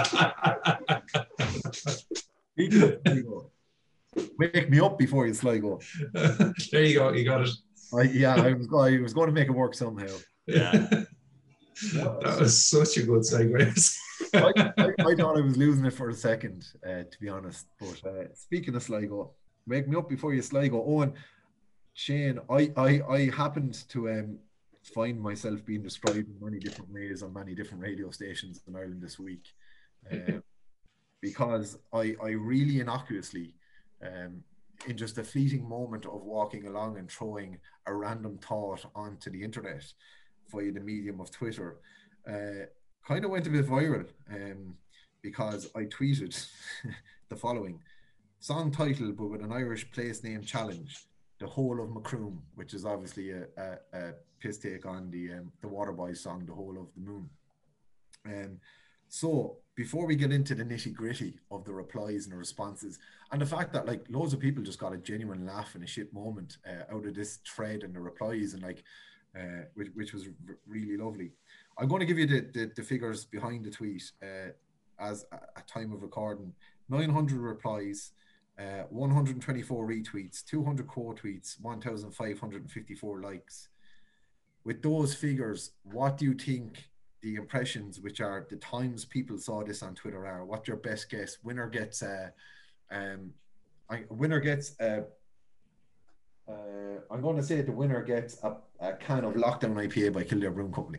[SPEAKER 5] speaking of Sligo, wake me up before you Sligo.
[SPEAKER 7] There you go. You got it.
[SPEAKER 5] I, yeah, I was, I was going to make it work somehow.
[SPEAKER 6] Yeah.
[SPEAKER 7] That was such a good segue.
[SPEAKER 5] I, I, I thought I was losing it for a second, uh, to be honest. But uh, speaking of Sligo, wake me up before you Sligo. Owen, Shane, I, I, I happened to um, find myself being described in many different ways on many different radio stations in Ireland this week, uh, because I, I really innocuously, um, in just a fleeting moment of walking along and throwing a random thought onto the internet via the medium of Twitter, uh, kind of went a bit viral, um, because I tweeted the following song title, but with an Irish place name challenge: "The Whole of Macroom," which is obviously a, a, a piss take on the um, the Waterboys song "The Whole of the Moon." Um, so before we get into the nitty gritty of the replies and the responses, and the fact that like loads of people just got a genuine laugh and a shit moment uh, out of this thread and the replies, and like uh, which, which was r- really lovely. I'm going to give you the, the, the figures behind the tweet uh, as a, a time of recording. nine hundred replies, uh, one hundred twenty-four retweets, two hundred quote tweets, one thousand five hundred fifty-four likes. With those figures, what do you think the impressions, which are the times people saw this on Twitter, are? What's your best guess? Winner gets uh, um, I, winner gets uh, uh, I'm going to say the winner gets a, a can of Lockdown I P A by Kildare Brewing Company.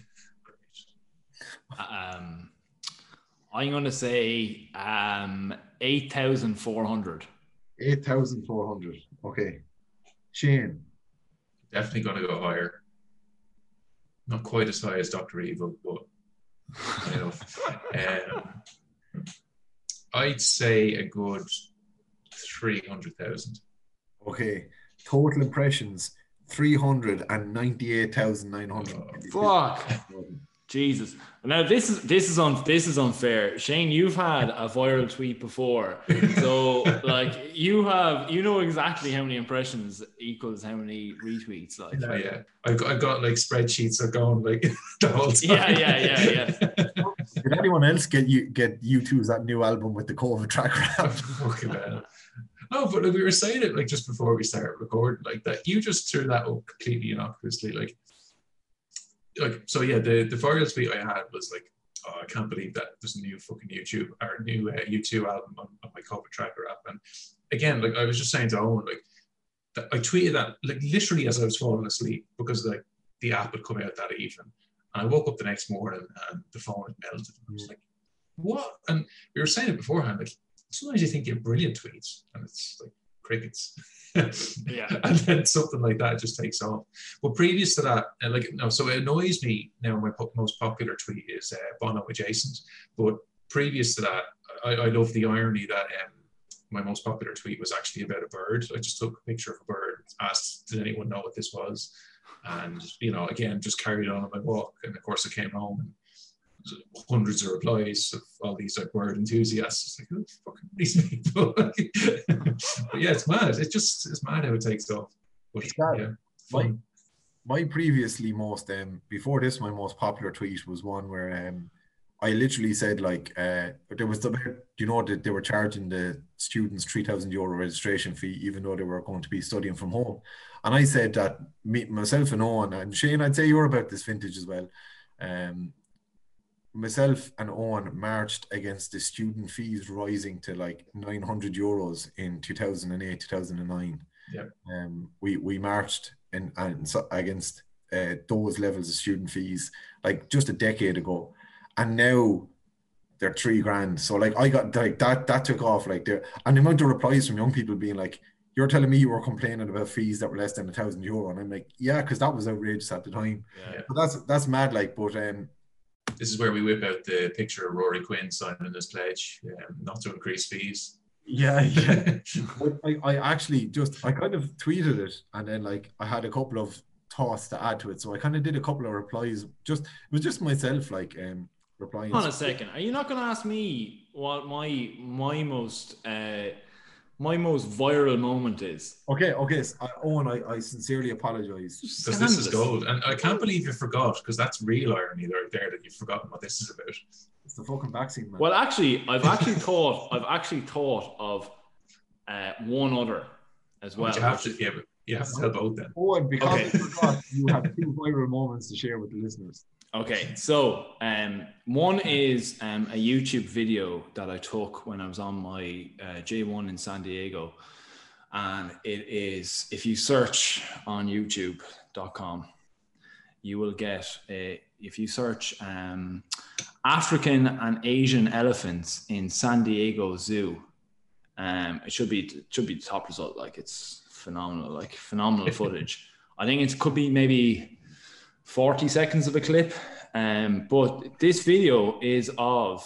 [SPEAKER 6] Um, I'm going to say um, eight thousand four hundred.
[SPEAKER 5] eight thousand four hundred. Okay. Shane.
[SPEAKER 7] Definitely going to go higher. Not quite as high as Doctor Evil, but high enough. Um, I'd say a good three hundred thousand.
[SPEAKER 5] Okay. Total impressions, three hundred ninety-eight thousand nine hundred.
[SPEAKER 6] Oh, fuck. Jesus. Now this is this is on this is unfair. Shane, you've had a viral tweet before. So like you have you know exactly how many impressions equals how many retweets. Like
[SPEAKER 7] Yeah, yeah. I've got, I've got like spreadsheets that go on like the whole time.
[SPEAKER 6] Yeah, yeah, yeah, yeah.
[SPEAKER 5] Did anyone else get you get U two's that new album with the COVID track rap?
[SPEAKER 7] Fucking hell. No, but like, we were saying it like just before we started recording, like that you just threw that up completely innocuously, like like so yeah, the the viral tweet I had was like, oh, I can't believe that there's a new fucking YouTube or new uh, U two album on, on my COVID tracker app. And again, like I was just saying to Owen, like that I tweeted that like literally as I was falling asleep, because like the app had come out that evening, and I woke up the next morning and the phone had melted. I was like, what? And we were saying it beforehand, like sometimes you think you have brilliant tweets and it's like crickets.
[SPEAKER 6] Yeah.
[SPEAKER 7] And then something like that just takes off. But previous to that, uh, like no, so it annoys me now. My po- most popular tweet is uh, Bono adjacent. But previous to that, I, I love the irony that um, my most popular tweet was actually about a bird. I just took a picture of a bird, asked, did anyone know what this was? And you know, again, just carried on on my walk. And of course, I came home and hundreds of replies of all these like word enthusiasts. It's like, who the fuck are these people? But yeah, it's mad. It's just it's mad how it takes off. But yeah,
[SPEAKER 5] my, my previously most um before this, my most popular tweet was one where um I literally said like uh there was the you know that they were charging the students three thousand euro registration fee even though they were going to be studying from home, and I said that me myself and Owen and Shane, I'd say you're about this vintage as well. Um, myself and Owen marched against the student fees rising to like nine hundred euros in two thousand eight, two thousand nine.
[SPEAKER 7] Yeah.
[SPEAKER 5] Um, we we marched in and so against uh, those levels of student fees like just a decade ago. And now they're three grand. So like I got like that that took off like there, and the amount of replies from young people being like, "You're telling me you were complaining about fees that were less than a thousand euro," and I'm like, "Yeah, because that was outrageous at the time."
[SPEAKER 7] Yeah.
[SPEAKER 5] But that's that's mad. Like, but um,
[SPEAKER 7] this is where we whip out the picture of Rory Quinn signing his pledge, um, not to increase fees.
[SPEAKER 5] Yeah, yeah. But I I actually just I kind of tweeted it, and then like I had a couple of thoughts to add to it, so I kind of did a couple of replies. Just it was just myself like um. replying.
[SPEAKER 6] Hold on a second. Are you not going to ask me what my my most uh, my most viral moment is?
[SPEAKER 5] Okay, okay. So, uh, Owen, I, I sincerely apologise.
[SPEAKER 7] Because this is gold, and I can't believe you forgot. Because that's real irony right there that you've forgotten what this is about.
[SPEAKER 5] It's the fucking vaccine, man.
[SPEAKER 6] Well, actually, I've actually thought I've actually thought of uh, one other as well.
[SPEAKER 7] But you have to, yeah, but you have to tell both then.
[SPEAKER 5] Owen, because
[SPEAKER 6] Okay.
[SPEAKER 5] you forgot, you have two viral moments to share with the listeners.
[SPEAKER 6] Okay, so um, one is um, a YouTube video that I took when I was on my uh, J one in San Diego. And it is, if you search on youtube dot com, you will get, a, if you search um, African and Asian elephants in San Diego Zoo, um, it should be it should be the top result. Like, it's phenomenal, like phenomenal footage. I think it could be maybe forty seconds of a clip, um, but this video is of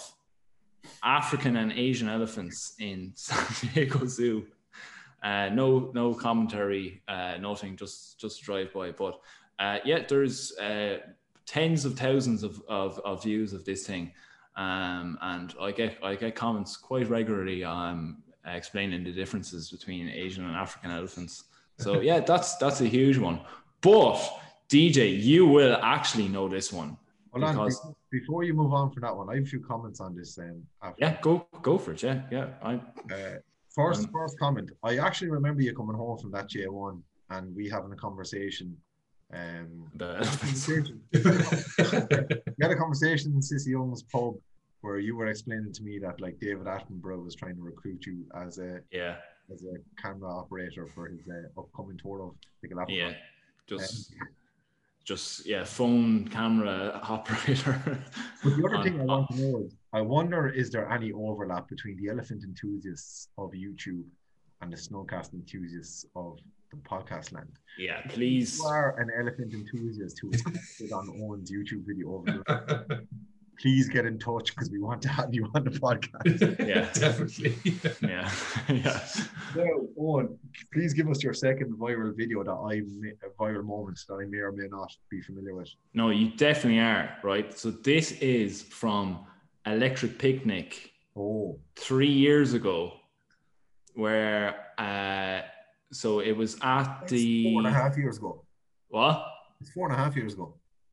[SPEAKER 6] African and Asian elephants in San Diego Zoo. Uh, no, no commentary, uh, nothing, just just drive by. But uh, yeah, there's uh, tens of thousands of, of, of views of this thing, um, and I get I get comments quite regularly um, explaining the differences between Asian and African elephants. So yeah, that's that's a huge one. But D J, you will actually know this one.
[SPEAKER 5] Hold on,
[SPEAKER 6] because,
[SPEAKER 5] before, before you move on from that one, I have a few comments on this. Um, after.
[SPEAKER 6] Yeah, go go for it. Yeah, yeah. I,
[SPEAKER 5] uh, first, um, first comment. I actually remember you coming home from that J one and we having a conversation. Um,
[SPEAKER 6] the,
[SPEAKER 5] conversation. We had a conversation in Sissy Young's pub where you were explaining to me that like David Attenborough was trying to recruit you as a
[SPEAKER 6] yeah
[SPEAKER 5] as a camera operator for his uh, upcoming tour of the Galapagos.
[SPEAKER 6] Yeah, just. Um, Just, yeah, phone camera operator.
[SPEAKER 5] But the other on, thing I want to know is, I wonder, is there any overlap between the elephant enthusiasts of YouTube and the snowcast enthusiasts of the podcast land?
[SPEAKER 6] Yeah, please.
[SPEAKER 5] If you are an elephant enthusiast who is commented on Owen's YouTube video over the please get in touch because we want to have you on the podcast.
[SPEAKER 6] Yeah,
[SPEAKER 7] definitely.
[SPEAKER 6] Yeah, yeah.
[SPEAKER 5] So, Owen, please give us your second viral video that I may, a viral moment that I may or may not be familiar with.
[SPEAKER 6] No, you definitely are, right? So this is from Electric Picnic.
[SPEAKER 5] Oh,
[SPEAKER 6] three years ago, where uh, so it was at
[SPEAKER 5] That's
[SPEAKER 6] the
[SPEAKER 5] four and a half years ago.
[SPEAKER 6] What?
[SPEAKER 5] It's four and a half years ago.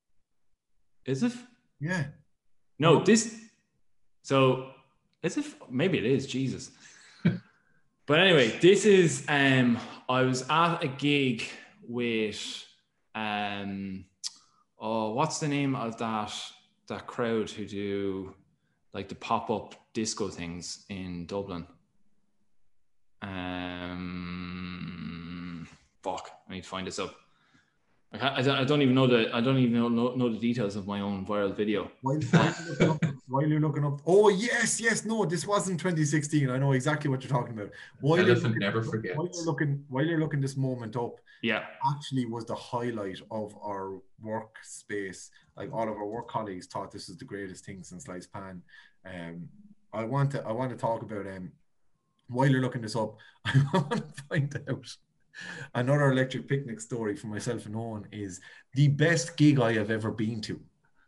[SPEAKER 6] Is it?
[SPEAKER 5] Yeah.
[SPEAKER 6] No, this. So is it? Maybe it is. Jesus. But anyway, this is. Um, I was at a gig with. Um, oh, what's the name of that that crowd who do like the pop-up disco things in Dublin? Um, fuck, I need to find this up. I, can't, I, don't, I don't even know the I don't even know, know, know the details of my own viral video.
[SPEAKER 5] While, while, you're looking up, while you're looking up, oh yes, yes, no, this wasn't twenty sixteen. I know exactly what you're talking about. While
[SPEAKER 7] Elephant
[SPEAKER 5] you're looking,
[SPEAKER 7] never forgets.
[SPEAKER 5] While you're looking, while you're looking this moment up,
[SPEAKER 6] yeah,
[SPEAKER 5] actually was the highlight of our workspace. Like all of our work colleagues thought this was the greatest thing since sliced pan. Um, I want to I want to talk about um. While you're looking this up, I want to find out another Electric Picnic story for myself and Owen is the best gig I have ever been to.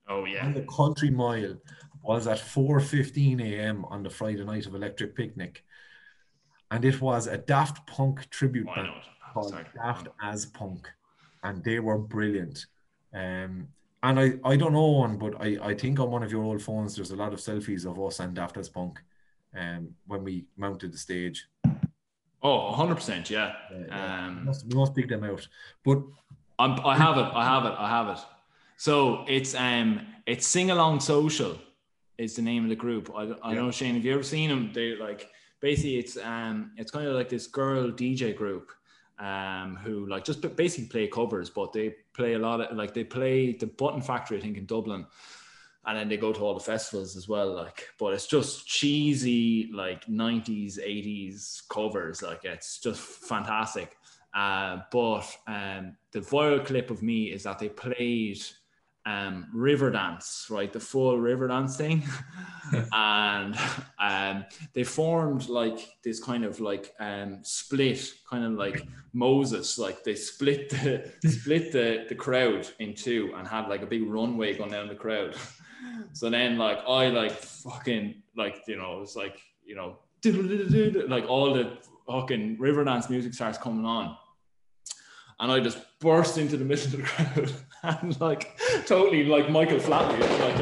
[SPEAKER 6] Oh yeah.
[SPEAKER 5] And the Country Mile was at four fifteen a.m. on the Friday night of Electric Picnic. And it was a Daft Punk tribute
[SPEAKER 6] oh,
[SPEAKER 5] band called
[SPEAKER 6] Sorry.
[SPEAKER 5] Daft As Punk. And they were brilliant. Um, and I, I don't know one, but I, I think on one of your old phones, there's a lot of selfies of us and Daft As Punk um, when we mounted the stage.
[SPEAKER 6] Oh, one hundred percent, yeah.
[SPEAKER 5] Yeah, yeah.
[SPEAKER 6] Um,
[SPEAKER 5] we, must, we must pick them out. But
[SPEAKER 6] I'm, I have it, I have it, I have it. So it's um, it's Sing Along Social is the name of the group. I, I
[SPEAKER 5] yeah.
[SPEAKER 6] don't know, Shane, have you ever seen them? They like, basically it's um, it's kind of like this girl D J group um, who like just basically play covers, but they play a lot of, like they play the Button Factory, I think, in Dublin. And then they go to all the festivals as well, like, but it's just cheesy, like nineties, eighties covers. Like, it's just fantastic. Uh, but um, the viral clip of me is that they played um, Riverdance, right? The full Riverdance thing. And um, they formed like this kind of like um, split, kind of like Moses, like they split the, split the, the crowd in two and had like a big runway going down the crowd. So then like I like fucking like, you know, it was like, you know, like all the fucking Riverdance music starts coming on. And I just burst into the middle of the crowd and like totally like Michael Flatley, like, you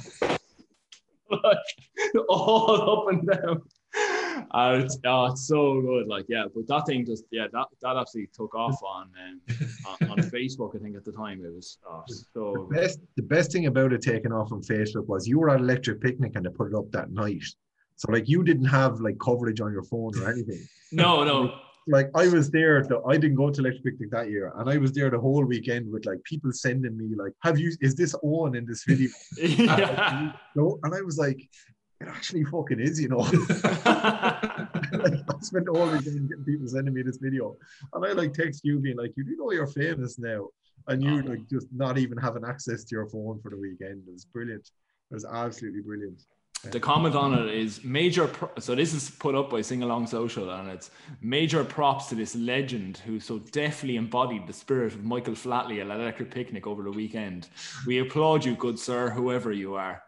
[SPEAKER 6] know, like all up and down. And it's, oh, it's so good. Like, yeah, but that thing just, yeah, that, that actually took off on, um, on on Facebook, I think at the time. It was oh, so
[SPEAKER 5] the best, the best thing about it taking off on Facebook was you were at Electric Picnic and they put it up that night. So like you didn't have like coverage on your phone or anything.
[SPEAKER 6] No, no.
[SPEAKER 5] Like I was there, the, I didn't go to Electric Picnic that year, and I was there the whole weekend with like people sending me like, "Have you? Is this on in this video?"
[SPEAKER 6] Yeah.
[SPEAKER 5] No, and I was like, "It actually fucking is," you know. Like, I spent all weekend getting people sending me this video, and I like text you being like, "You do know you're famous now," and you like just not even having access to your phone for the weekend. It was brilliant. It was absolutely brilliant.
[SPEAKER 6] The comment on it is major. Pro- so this is put up by Sing Along Social, and it's major props to this legend who so deftly embodied the spirit of Michael Flatley at Electric Picnic over the weekend. We applaud you, good sir, whoever you are.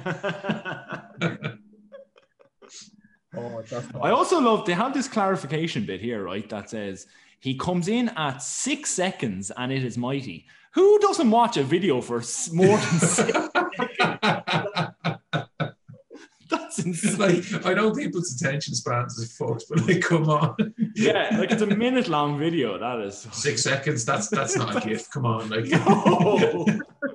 [SPEAKER 5] Oh, that's
[SPEAKER 6] I also love, they have this clarification bit here, right? That says, he comes in at six seconds and it is mighty. Who doesn't watch a video for more than six seconds? That's insane.
[SPEAKER 7] Like, I know people's attention spans is fucked, but like, come on.
[SPEAKER 6] Yeah, like it's a minute long video. That is
[SPEAKER 7] six seconds. That's that's not a gift. Come on, like.
[SPEAKER 6] No.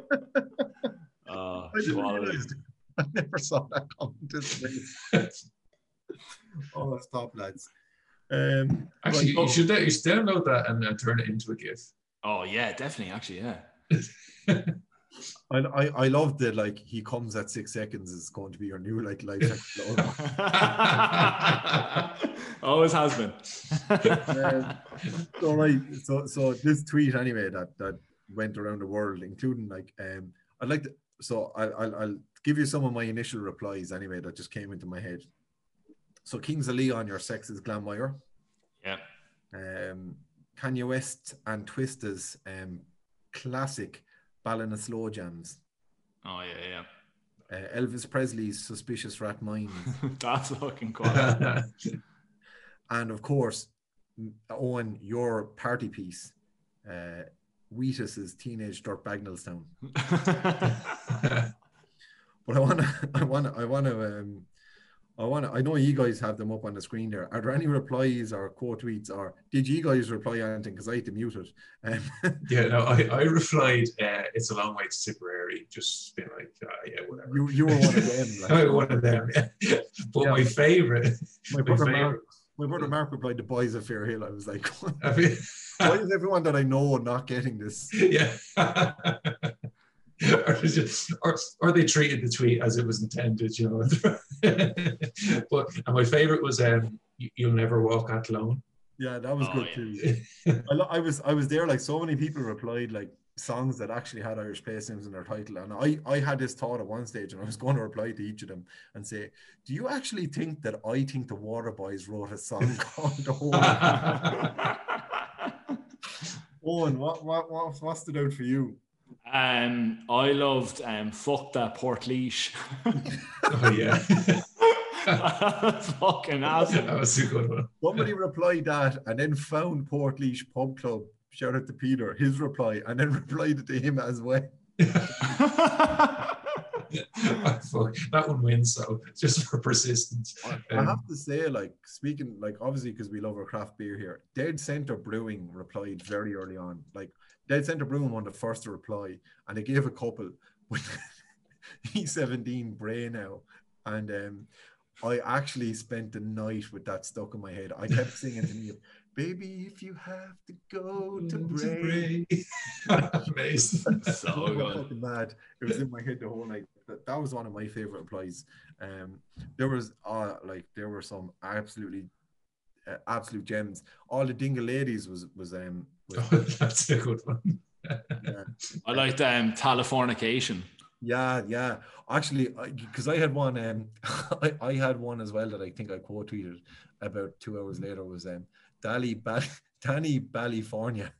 [SPEAKER 6] uh,
[SPEAKER 5] I, didn't realize, I never saw that comment. Oh, stop, lads. Um,
[SPEAKER 7] Actually,
[SPEAKER 5] right,
[SPEAKER 7] you should you should download that and uh, turn it into a GIF.
[SPEAKER 6] Oh yeah, definitely. Actually, yeah.
[SPEAKER 5] I, I I love that. Like he comes at six seconds is going to be your new like life.
[SPEAKER 6] Always has been.
[SPEAKER 5] um, so like so so this tweet anyway that that went around the world, including like um I'd like to so I I'll, I'll give you some of my initial replies anyway that just came into my head. So Kings of Leon, your sex is Glamwire.
[SPEAKER 6] Yeah.
[SPEAKER 5] Um, Kanye West and Twista's um classic Ballin' of Slow Jams.
[SPEAKER 6] Oh yeah,
[SPEAKER 5] yeah. Uh, Elvis Presley's Suspicious Rat Minds.
[SPEAKER 6] That's fucking cool.
[SPEAKER 5] And of course, Owen, your party piece, uh, Wheatus's Teenage Dirt Bagnallstown. But I wanna, I wanna, I wanna, um, I wanna. I know you guys have them up on the screen there. Are there any replies or quote tweets, or did you guys reply anything? Because I had to mute it. Um,
[SPEAKER 7] yeah, no, I, I replied. Uh, it's a long way to Tipperary. Just being like, uh, yeah, whatever.
[SPEAKER 5] You, you were one of them. Like,
[SPEAKER 7] I was one of them. Yeah. But yeah, my favorite,
[SPEAKER 5] my brother my Mark, my brother Mark replied, "The boys of Fair Hill." I was like, I mean, why is everyone that I know not getting this?
[SPEAKER 7] Yeah. or, just, or, or they treated the tweet as it was intended, you know. But and my favorite was um, "You'll Never Walk Out Alone."
[SPEAKER 5] Yeah, that was
[SPEAKER 6] oh,
[SPEAKER 5] good
[SPEAKER 6] yeah.
[SPEAKER 5] too. I, I was I was there. Like so many people replied like songs that actually had Irish place names in their title, and I I had this thought at one stage, and I was going to reply to each of them and say, "Do you actually think that I think the Waterboys wrote a song called The Whole?" Owen, what what what what stood out for you?
[SPEAKER 6] Um, I loved um, fuck that Portlaoise.
[SPEAKER 7] Oh yeah.
[SPEAKER 6] Fucking awesome.
[SPEAKER 7] That was a good one.
[SPEAKER 5] Somebody replied that and then found Portlaoise Pub Club. Shout out to Peter, his reply, and then replied to him as well.
[SPEAKER 7] Oh, fuck. That one wins, so just for persistence.
[SPEAKER 5] I
[SPEAKER 7] Um,
[SPEAKER 5] have to say, like, speaking, like, obviously, because we love our craft beer here, Dead Center Brewing replied very early on. Like, Dead Center Brewing one of the first to reply, and they gave a couple with E seventeen Bray now. And um, I actually spent the night with that stuck in my head. I kept singing to me, baby, if you have to go to Bray.
[SPEAKER 7] Amazing.
[SPEAKER 6] So
[SPEAKER 5] I was
[SPEAKER 6] good.
[SPEAKER 5] fucking mad. It was in my head the whole night. That, that was one of my favorite replies. Um, there was uh, like there were some absolutely uh, absolute gems. All the Dingle Ladies was was um. Was,
[SPEAKER 7] Oh, that's a good one.
[SPEAKER 5] yeah.
[SPEAKER 6] I liked um, Californication.
[SPEAKER 5] Yeah, yeah. Actually, because I, I had one, um, I, I had one as well that I think I quote tweeted about two hours later was um, Dally Bally, Danny Ballyfornia.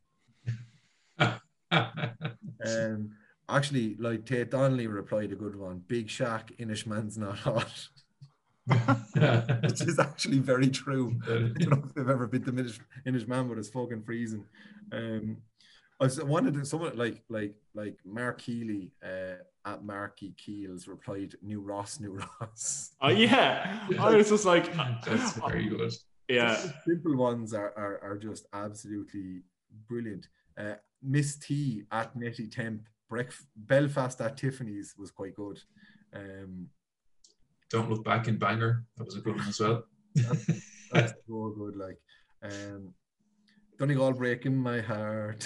[SPEAKER 5] um, actually, like Tate Donnelly replied a good one. Big Shack, Inishman's not hot. Which is actually very true. I don't know if they've ever been to Inish, Inishman, but it's fucking freezing. Um, I was- wanted to someone like like like Mark Keeley uh, at Marky Keels replied, "New Ross, new Ross."
[SPEAKER 6] Oh yeah, I was just like,
[SPEAKER 7] That's very good.
[SPEAKER 6] yeah.
[SPEAKER 5] Simple ones are, are are just absolutely brilliant. Uh, Miss T at Netty Temp, Bref- Belfast at Tiffany's was quite good. Um,
[SPEAKER 7] Don't Look Back in Bangor. That was a good one as well.
[SPEAKER 5] that's, that's so good. Like, um, Donegal breaking my heart.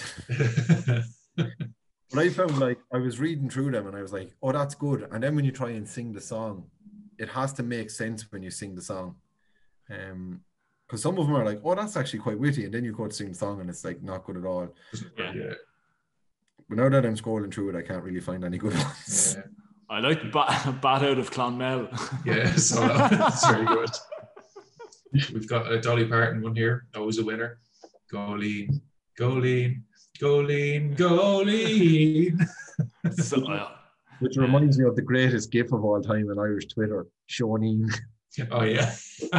[SPEAKER 5] But I found like I was reading through them and I was like, oh, that's good. And then when you try and sing the song, it has to make sense when you sing the song. Um, because some of them are like, oh, that's actually quite witty, and then you go to sing the song and it's like not good at all.
[SPEAKER 6] Yeah.
[SPEAKER 7] Yeah.
[SPEAKER 5] But now that I'm scrolling through it, I can't really find any good ones.
[SPEAKER 7] Yeah.
[SPEAKER 6] I liked Bat, Bat Out of Clonmel.
[SPEAKER 7] Yeah, so that's very good. We've got a Dolly Parton one here. Always a winner. Goaleen, Goaleen, Goaleen, Goaleen.
[SPEAKER 6] So, uh,
[SPEAKER 5] Which reminds me of the greatest gif of all time in Irish Twitter, Shawneen.
[SPEAKER 7] Oh yeah.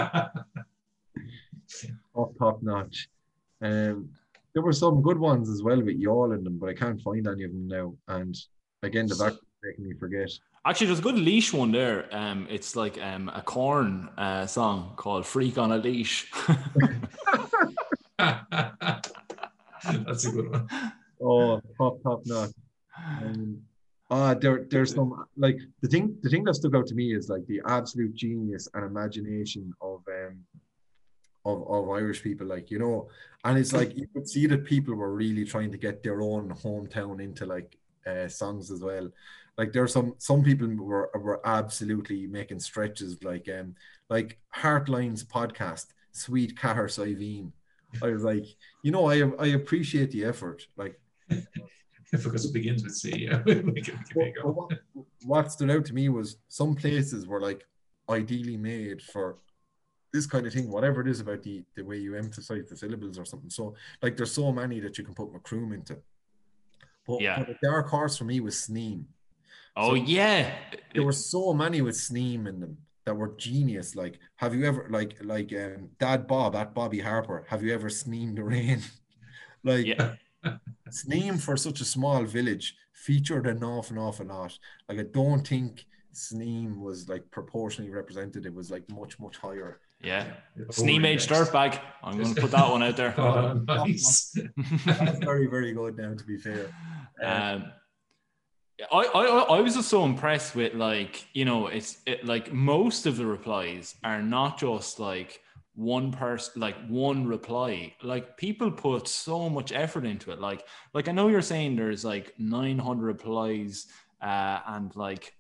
[SPEAKER 5] Top, top notch. Um, there were some good ones as well with y'all in them, but I can't find any of them now. And again, the back making me forget.
[SPEAKER 6] actually, there's a good leash one there. Um, it's like um a Corn uh, song called "Freak on a Leash."
[SPEAKER 7] That's a good one.
[SPEAKER 5] Oh, top, top notch. Um, ah, there, there's some like the thing. The thing that stuck out to me is like the absolute genius and imagination of um of of Irish people. Like, you know, and it's like you could see that people were really trying to get their own hometown into like uh, songs as well. Like there are some some people were were absolutely making stretches. Like um like Heartline's podcast, Sweet Cahir Siveen. I was like, you know, I I appreciate the effort. Like.
[SPEAKER 7] Because it begins with C. Yeah. We can- we can
[SPEAKER 5] What,
[SPEAKER 7] go.
[SPEAKER 5] what, what stood out to me was some places were like ideally made for this kind of thing, whatever it is about the, the way you emphasize the syllables or something. So like there's so many that you can put Macroom into. But,
[SPEAKER 6] Yeah.
[SPEAKER 5] but the dark horse for me was Sneem.
[SPEAKER 6] Oh
[SPEAKER 5] So-
[SPEAKER 6] yeah,
[SPEAKER 5] There were so many with Sneem in them that were genius. Like, have you ever like like um Dad Bob at Bobby Harper, have you ever Sneemed the rain? Like
[SPEAKER 6] yeah.
[SPEAKER 5] Sneem for such a small village featured an awful, awful lot. Like, I don't think Sneem was like proportionally represented. It was like much, much higher.
[SPEAKER 6] Yeah.
[SPEAKER 7] Oh,
[SPEAKER 6] Sneem Age
[SPEAKER 7] yes.
[SPEAKER 6] Dirtbag. I'm going to put that one out there.
[SPEAKER 7] Oh, nice.
[SPEAKER 5] That's very, very good now, to be fair.
[SPEAKER 6] Um, I, I I was just so impressed with, like, you know, it's it, like most of the replies are not just like one person, like one reply. Like, people put so much effort into it. Like, like I know you're saying there's like nine hundred replies uh, and like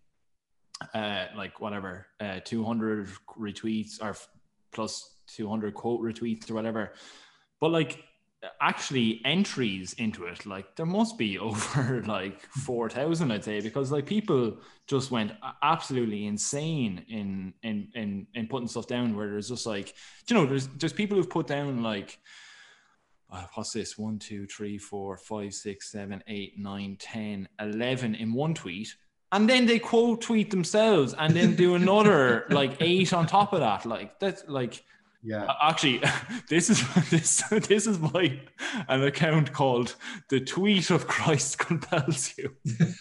[SPEAKER 6] uh, like whatever uh, two hundred retweets or f- plus two hundred quote retweets or whatever. But like, actually entries into it, like there must be over like four thousand, I'd say, because like people just went absolutely insane in in in in putting stuff down, where there's just like, you know, there's there's people who've put down like uh, what's this? One, two, three, four, five, six, seven, eight, nine, ten, eleven in one tweet. And then they quote tweet themselves and then do another like eight on top of that. Like that's like,
[SPEAKER 5] yeah.
[SPEAKER 6] Actually, this is this this is my an account called The Tweet of Christ Compels You.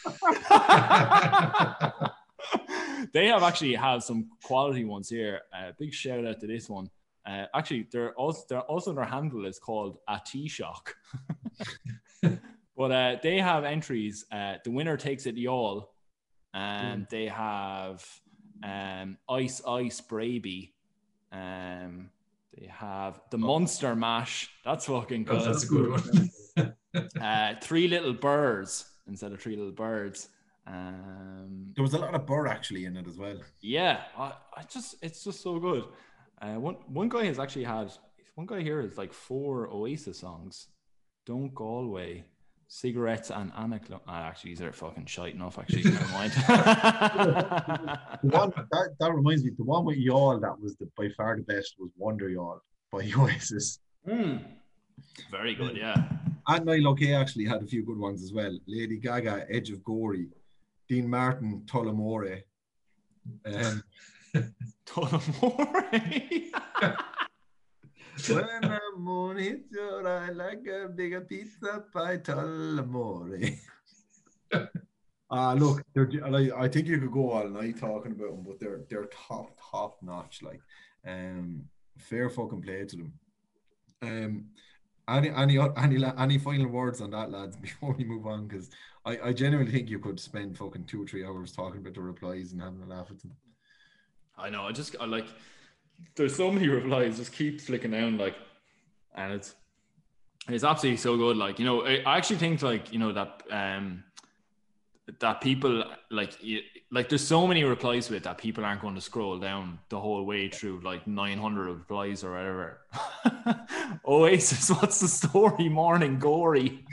[SPEAKER 6] They have actually have some quality ones here. Uh, big shout out to this one. Uh, actually, they're also they're also their handle is called a T-Shock. But uh, they have entries. Uh, the winner takes it y'all. And um, they have um, Ice Ice Braby. Um, they have the Monster Mash. That's fucking good.
[SPEAKER 7] Oh, that's a good one.
[SPEAKER 6] uh, three Little Birds instead of Three Little Birds. Um,
[SPEAKER 5] there was a lot of bird actually in it as well.
[SPEAKER 6] Yeah, I, I just it's just so good. Uh, one one guy has actually had one guy here is like four Oasis songs. Don't Galway. Cigarettes and Anna Clo- oh, actually, these are fucking shite enough. Actually, never mind.
[SPEAKER 5] the one, that, that reminds me, the one with y'all that was the by far the best was Wonder Y'all by Oasis.
[SPEAKER 6] Mm. Very good, yeah.
[SPEAKER 5] And Niall O'Kay actually had a few good ones as well. Lady Gaga, Edge of Gory, Dean Martin, Tullamore. Um,
[SPEAKER 6] Tullamore.
[SPEAKER 5] When the moon hits your eye like a bigger pizza pie, Tullamore. Ah, uh, look, they're, like, I think you could go all night talking about them, but they're they're top top notch. Like, um, fair fucking play to them. Um, any any any any final words on that, lads, before we move on? Because I I genuinely think you could spend fucking two or three hours talking about the replies and having a laugh at them.
[SPEAKER 6] I know. I just I like. There's so many replies. Just keep flicking down, like, and it's it's absolutely so good. Like, you know, I, I actually think like you know that um that people like you, like there's so many replies to it that people aren't going to scroll down the whole way through like nine hundred replies or whatever. Oasis, what's the story? Morning Gory.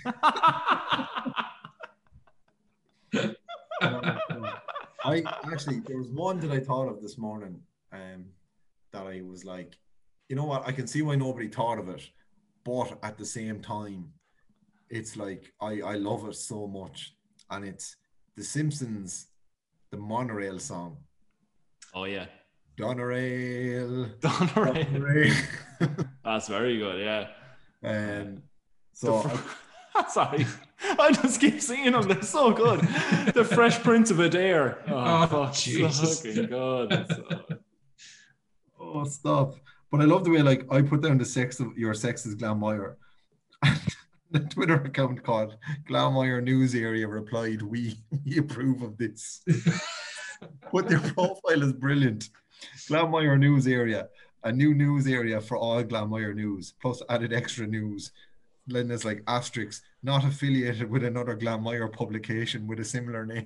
[SPEAKER 5] I actually there was one that I thought of this morning. Um. That I was like, you know what, I can see why nobody thought of it, but at the same time, it's like I, I love it so much. And it's The Simpsons, the Monorail song.
[SPEAKER 6] Oh yeah.
[SPEAKER 5] Donorail.
[SPEAKER 6] Donorail.
[SPEAKER 5] Donorail.
[SPEAKER 6] That's very good, yeah.
[SPEAKER 5] Um so
[SPEAKER 6] the, I, sorry. I just keep seeing them, they're so good. The Fresh Prince of Adair. Oh,
[SPEAKER 7] oh
[SPEAKER 6] fuck,
[SPEAKER 7] Jesus.
[SPEAKER 6] Fucking God. So...
[SPEAKER 5] Oh, stop. But I love the way, like, I put down the sex of your sex is Glanmire. And the Twitter account called Glanmire News Area replied, we, we approve of this. But their profile is brilliant. Glanmire News Area, a new news area for all Glanmire news, plus added extra news. Then there's like asterisks, not affiliated with another Glanmire publication with a similar name.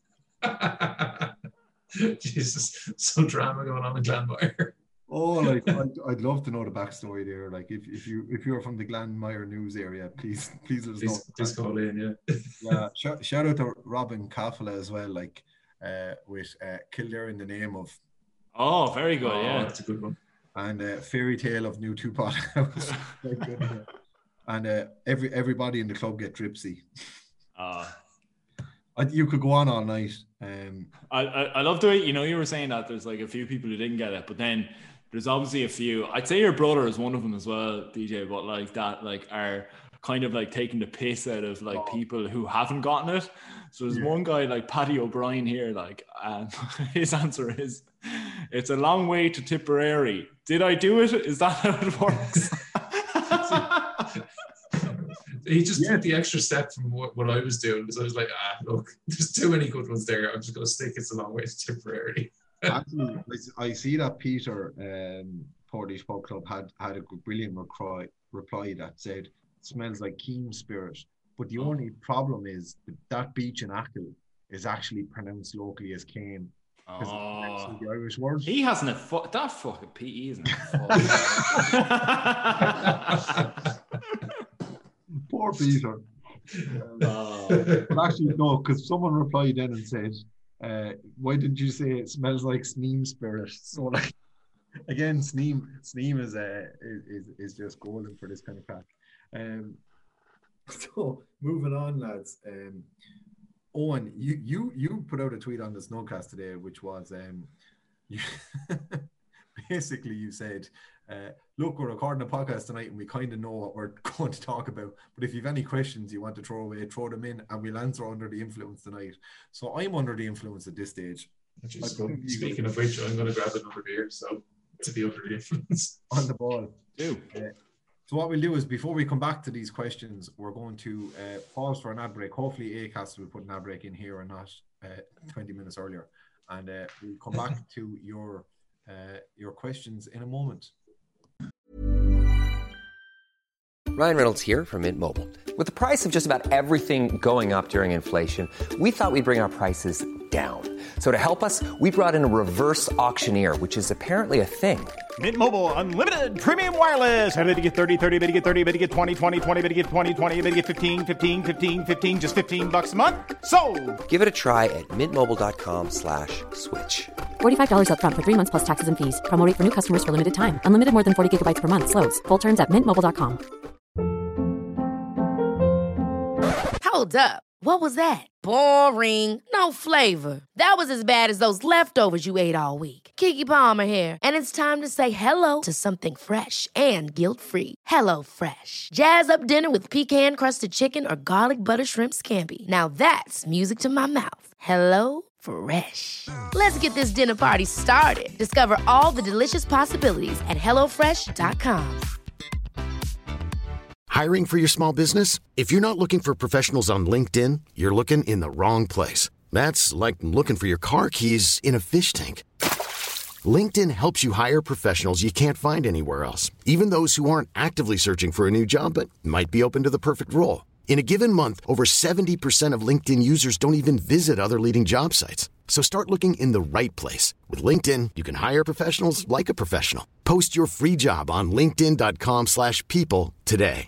[SPEAKER 7] Jesus, some drama going on in Glanmire.
[SPEAKER 5] Oh, like I'd, I'd love to know the backstory there. Like, if, if you if you're from the Glanmire news area, please please let us
[SPEAKER 7] please,
[SPEAKER 5] know.
[SPEAKER 7] Please call in, yeah.
[SPEAKER 5] Yeah, shout, shout out to Robin Kaffala as well. Like, uh, with uh, Kildare in the Name of.
[SPEAKER 6] Oh, very good.
[SPEAKER 7] Oh,
[SPEAKER 6] yeah,
[SPEAKER 7] that's a good one.
[SPEAKER 5] And uh, Fairy Tale of New Tupot House. And uh, every everybody in the club get Dripsy.
[SPEAKER 6] Ah.
[SPEAKER 5] Uh, you could go on all night. Um,
[SPEAKER 6] I, I I love the way, you know, you were saying that there's like a few people who didn't get it, but then there's obviously a few. I'd say your brother is one of them as well, D J. But like that, like are kind of like taking the piss out of like oh. people who haven't gotten it. So there's yeah. one guy like Paddy O'Brien here. Like, um, his answer is, "It's a long way to Tipperary. Did I do it? Is that how it works?"
[SPEAKER 7] He just yeah. took the extra step from what, what I was doing, because I was like, ah, look, there's too many good ones there. I'm just going to stick It's a Long Way to Tipperary.
[SPEAKER 5] Actually, I see that Peter, um, Portage Pub Club, had, had a brilliant reply, reply that said, smells like Keem Spirit. But the only problem is that, that beach in Achill is actually pronounced locally as Cane.
[SPEAKER 6] Oh,
[SPEAKER 5] the Irish word.
[SPEAKER 6] He hasn't a fu- that fucking P E isn't
[SPEAKER 5] Poor Peter.
[SPEAKER 6] Oh.
[SPEAKER 5] But actually, no, because someone replied then and said, uh, why did you say it smells like Sneam Spirit? So, like, again, Sneam, Sneam is, uh, is, is just golden for this kind of crack. Um, so moving on, lads. Um, Owen, you you you put out a tweet on the Snowcast today, which was um, you basically you said, uh, "Look, we're recording a podcast tonight, and we kind of know what we're going to talk about. But if you've any questions you want to throw away, throw them in, and we'll answer under the influence tonight." So I'm under the influence at this stage.
[SPEAKER 7] Just go, speaking of which, I'm going to grab another beer, so to be under the influence.
[SPEAKER 5] On the ball.
[SPEAKER 6] Do.
[SPEAKER 5] Uh, so what we'll do is, before we come back to these questions, we're going to uh, pause for an ad break. Hopefully Acast will put an ad break in here and not uh, twenty minutes earlier. And uh, we'll come back to your uh, your questions in a moment.
[SPEAKER 2] Ryan Reynolds here from Mint Mobile. With the price of just about everything going up during inflation, we thought we'd bring our prices down. So to help us, we brought in a reverse auctioneer, which is apparently a thing.
[SPEAKER 8] Mint Mobile Unlimited Premium Wireless. How to get thirty, thirty, bit to get thirty, bit to get twenty, twenty, twenty, bit to get twenty, twenty, bit to get fifteen, fifteen, fifteen, fifteen, just fifteen bucks a month? Sold!
[SPEAKER 2] Give it a try at mintmobile.com slash switch.
[SPEAKER 3] forty-five dollars up front for three months plus taxes and fees. Promo rate for new customers for limited time. Unlimited more than forty gigabytes per month. Slows full terms at mint mobile dot com.
[SPEAKER 9] Hold up. What was that? Boring. No flavor. That was as bad as those leftovers you ate all week. Keke Palmer here, and it's time to say hello to something fresh and guilt-free. Hello Fresh. Jazz up dinner with pecan-crusted chicken or garlic butter shrimp scampi. Now that's music to my mouth. Hello Fresh. Let's get this dinner party started. Discover all the delicious possibilities at hello fresh dot com.
[SPEAKER 4] Hiring for your small business? If you're not looking for professionals on LinkedIn, you're looking in the wrong place. That's like looking for your car keys in a fish tank. LinkedIn helps you hire professionals you can't find anywhere else, even those who aren't actively searching for a new job but might be open to the perfect role. In a given month, over seventy percent of LinkedIn users don't even visit other leading job sites. So start looking in the right place. With LinkedIn, you can hire professionals like a professional. Post your free job on linkedin.com slash people today.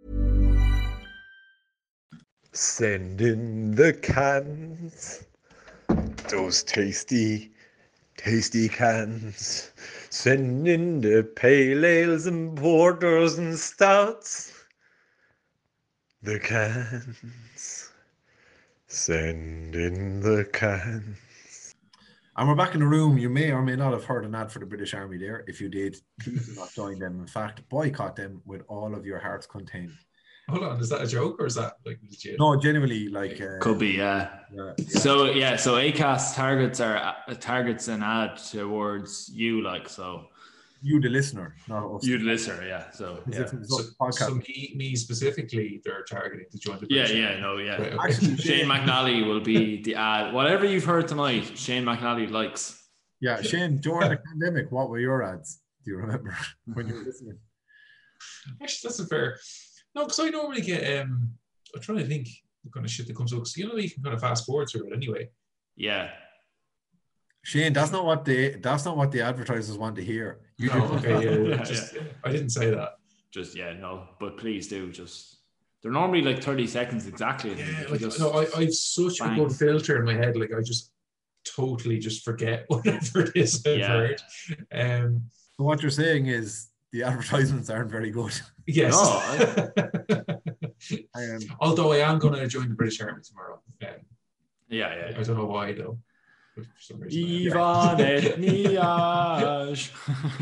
[SPEAKER 10] Send in the cans, those tasty, tasty cans. Send in the pale ales and porters and stouts. The cans. Send in the cans.
[SPEAKER 5] And we're back in the room. You may or may not have heard an ad for the British Army there. If you did, please do not join them. In fact, boycott them with all of your hearts contained.
[SPEAKER 7] Hold on, is that a joke or is that like legit?
[SPEAKER 5] No, genuinely, like uh,
[SPEAKER 6] could be, yeah.
[SPEAKER 5] yeah,
[SPEAKER 6] yeah. So yeah, so Acast targets are uh, targets an ad towards you, like so.
[SPEAKER 5] You, the listener, not us.
[SPEAKER 6] You, the listener, yeah. So, yeah.
[SPEAKER 7] So, so me, me specifically, they're targeting to join the.
[SPEAKER 6] Yeah, yeah, no, yeah.
[SPEAKER 7] Right, okay.
[SPEAKER 5] Actually,
[SPEAKER 6] Shane McNally will be the ad. Whatever you've heard tonight, Shane McNally likes.
[SPEAKER 5] Yeah, Shane. During the pandemic, what were your ads? Do you remember when you were listening?
[SPEAKER 7] Actually, that's a fair. No, because I normally get. Um, I'm trying to think what kind of shit that comes up. Because you know you can kind of fast forward through it anyway.
[SPEAKER 6] Yeah.
[SPEAKER 5] Shane, that's not what the that's not what the advertisers want to hear. You
[SPEAKER 7] no,
[SPEAKER 5] do
[SPEAKER 7] okay, yeah, yeah,
[SPEAKER 6] yeah,
[SPEAKER 7] just,
[SPEAKER 6] yeah.
[SPEAKER 7] I didn't say that.
[SPEAKER 6] Just yeah, no, but please do. Just they're normally like thirty seconds exactly.
[SPEAKER 7] Yeah,
[SPEAKER 6] like,
[SPEAKER 7] like, no, I, I have such bangs. a good filter in my head. Like I just totally just forget whatever it is I've
[SPEAKER 6] yeah.
[SPEAKER 7] heard. Um,
[SPEAKER 5] so what you're saying is the advertisements aren't very good.
[SPEAKER 7] Yes.
[SPEAKER 6] No, I,
[SPEAKER 5] um,
[SPEAKER 7] Although I am going to join the British Army tomorrow. Um,
[SPEAKER 6] yeah, yeah.
[SPEAKER 7] I don't know why though. For some reason.
[SPEAKER 6] Ivan Etniage.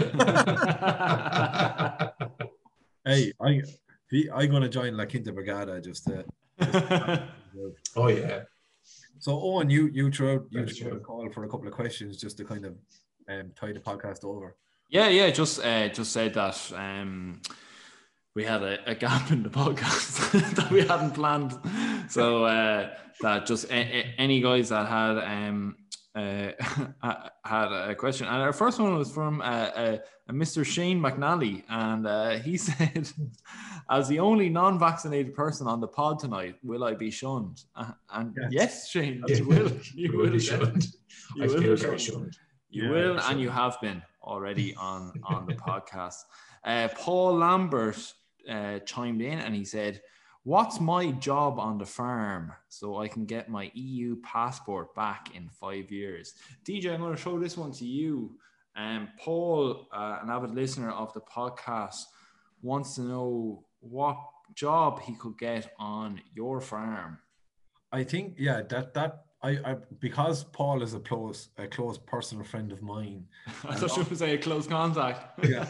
[SPEAKER 5] Hey, I, I'm going to join La Quinta Brigada just to. Just
[SPEAKER 7] oh yeah.
[SPEAKER 5] So Owen, you you threw you threw a call for a couple of questions just to kind of um, tie the podcast over.
[SPEAKER 6] Yeah, yeah. Just uh, just said that um, we had a, a gap in the podcast that we hadn't planned. So uh, that just a, a, any guys that had um, uh, had a question, and our first one was from uh, uh, a Mister Shane McNally, and uh, he said, "As the only non-vaccinated person on the pod tonight, will I be shunned?" Uh, and yes, yes Shane, you will. You will be shunned. You
[SPEAKER 7] I
[SPEAKER 6] will
[SPEAKER 7] feel
[SPEAKER 6] be
[SPEAKER 7] very
[SPEAKER 6] shunned.
[SPEAKER 7] shunned.
[SPEAKER 6] You
[SPEAKER 7] Yeah,
[SPEAKER 6] will,
[SPEAKER 7] sure.
[SPEAKER 6] and you have been already on on the podcast. Uh, Paul Lambert uh, chimed in and he said, "What's my job on the farm so I can get my E U passport back in five years?" D J, I'm going to throw this one to you. Um, Paul, uh, an avid listener of the podcast, wants to know what job he could get on your farm?
[SPEAKER 5] I think, yeah, that that I, I because Paul is a close a close personal friend of mine.
[SPEAKER 6] I thought you were say a close contact.
[SPEAKER 5] Yeah.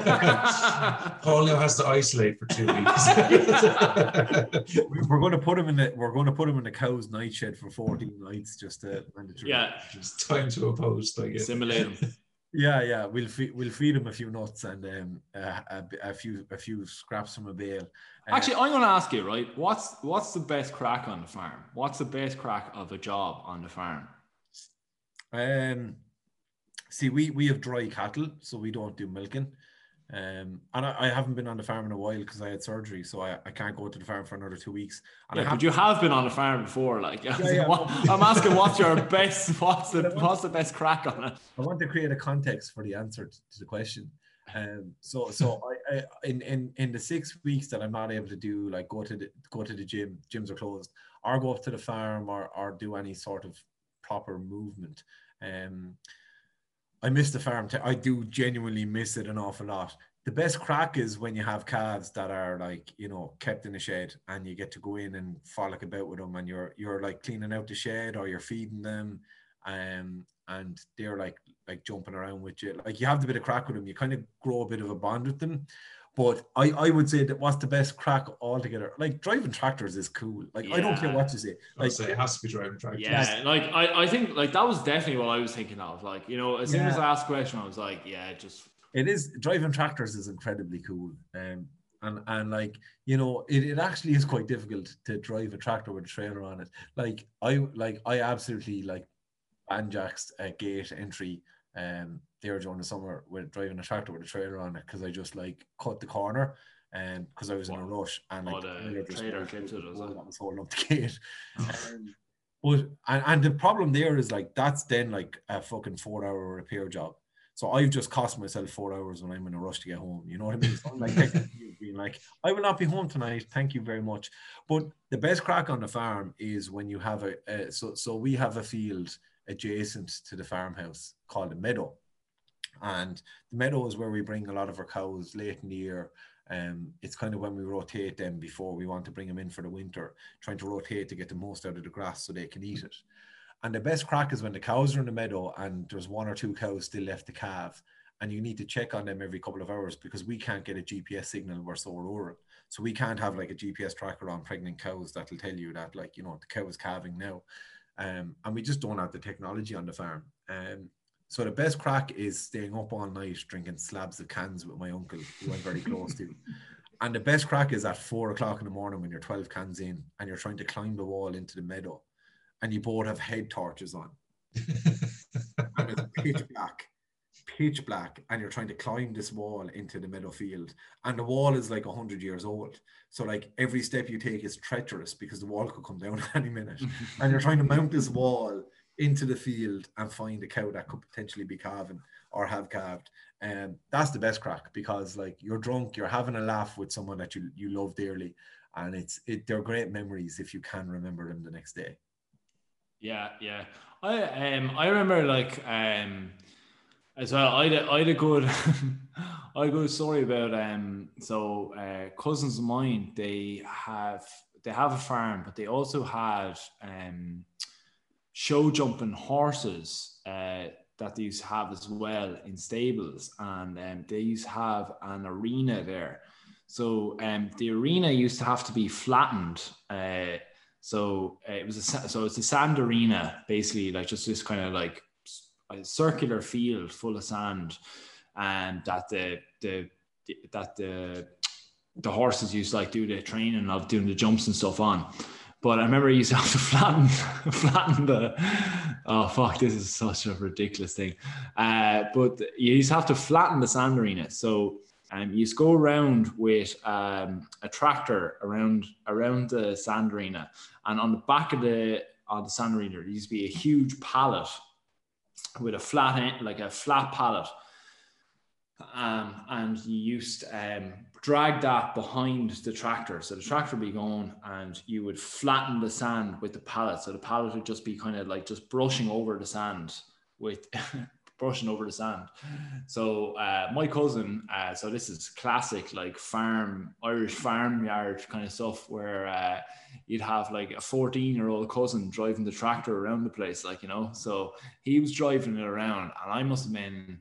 [SPEAKER 7] Paul now has to isolate for two weeks.
[SPEAKER 5] We're going to put him in the we're going to put him in the cow's night shed for fourteen nights, just to mandatory.
[SPEAKER 6] Yeah,
[SPEAKER 7] it's time to oppose. Like
[SPEAKER 6] simulate him.
[SPEAKER 5] Yeah, yeah, we'll feed we'll feed him a few nuts and um, uh, a, a few a few scraps from a bale. Uh,
[SPEAKER 6] Actually, I'm going to ask you, right? What's what's the best crack on the farm? What's the best crack of a job on the farm?
[SPEAKER 5] Um, see, we we have dry cattle, so we don't do milking. Um, and I, I haven't been on the farm in a while because I had surgery, so I, I can't go to the farm for another two weeks. And
[SPEAKER 6] Yeah,
[SPEAKER 5] I
[SPEAKER 6] but you have been on the farm before, like.
[SPEAKER 5] Yeah, yeah.
[SPEAKER 6] What, I'm asking, what's your best? What's the what's the best crack on it?
[SPEAKER 5] I want to create a context for the answer to the question. Um, so so I, I in, in in the six weeks that I'm not able to do, like go to the go to the gym, gyms are closed, or go up to the farm or or do any sort of proper movement. Um, I miss the farm. T- I do genuinely miss it an awful lot. The best crack is when you have calves that are like, you know, kept in a shed and you get to go in and frolic about with them, and you're you're like cleaning out the shed or you're feeding them, um, and they're like like jumping around with you. Like you have the bit of crack with them, you kind of grow a bit of a bond with them. But I, I would say that what's the best crack altogether? Like driving tractors is cool. Like yeah. I don't care what you say. Like
[SPEAKER 7] say it has to be driving tractors.
[SPEAKER 6] Yeah, like I, I think like that was definitely what I was thinking of. Like, you know, as soon
[SPEAKER 5] Yeah.
[SPEAKER 6] as I asked the question, I was like, yeah, just
[SPEAKER 5] it is driving tractors is incredibly cool. Um and and like, you know, it, it actually is quite difficult to drive a tractor with a trailer on it. Like I like I absolutely like banjaxed a gate entry um there during the summer with driving a tractor with a trailer on it because I just like cut the corner and um, because I was in a rush and like
[SPEAKER 6] oh, the trailer clipped it as well.
[SPEAKER 5] That was holding up the gate. um, but and, and the problem there is like that's then like a fucking four hour repair job. So I've just cost myself four hours when I'm in a rush to get home. You know what I mean? So I'm like being like, I will not be home tonight. Thank you very much. But the best crack on the farm is when you have a, a so so we have a field adjacent to the farmhouse called a meadow. And the meadow is where we bring a lot of our cows late in the year. Um, it's kind of when we rotate them before we want to bring them in for the winter, trying to rotate to get the most out of the grass so they can eat it. And the best crack is when the cows are in the meadow and there's one or two cows still left to calve, and you need to check on them every couple of hours because we can't get a G P S signal. We're so rural. So we can't have like a G P S tracker on pregnant cows that'll tell you that, like, you know, the cow is calving now. Um, and we just don't have the technology on the farm. Um, so the best crack is staying up all night drinking slabs of cans with my uncle, who I'm very close to. And the best crack is at four o'clock in the morning when you're twelve cans in and you're trying to climb the wall into the meadow, and you both have head torches on, and it's pitch black, pitch black, and you're trying to climb this wall into the meadow field, and the wall is like a hundred years old. So like every step you take is treacherous because the wall could come down at any minute, and you're trying to mount this wall into the field and find a cow that could potentially be calving or have calved. And um, that's the best crack because like you're drunk, you're having a laugh with someone that you you love dearly, and it's it they're great memories if you can remember them the next day.
[SPEAKER 6] Yeah, yeah. I um I remember like um as well. I had I had a good I had a good story about um so uh, cousins of mine. They have they have a farm, but they also had um show jumping horses uh, that they used to have as well in stables, and um, they used to have an arena there. So um the arena used to have to be flattened. Uh, So uh, it was a so it's a sand arena, basically, like just this kind of like a circular field full of sand, and that the the that the the horses used to like do the training of doing the jumps and stuff on. But I remember you used to have to flatten flatten the oh fuck this is such a ridiculous thing. Uh, but you used to have to flatten the sand arena. So Um, you just go around with um, a tractor around around the sand arena, and on the back of the on the sand arena there used to be a huge pallet with a flat end, like a flat pallet, um, and you used to um, drag that behind the tractor. So the tractor would be going, and you would flatten the sand with the pallet. So the pallet would just be kind of like just brushing over the sand with brushing over the sand. So uh, my cousin, uh, so this is classic like farm, Irish farmyard kind of stuff where uh, you'd have like a fourteen year old cousin driving the tractor around the place, like, you know, so he was driving it around and I must have been,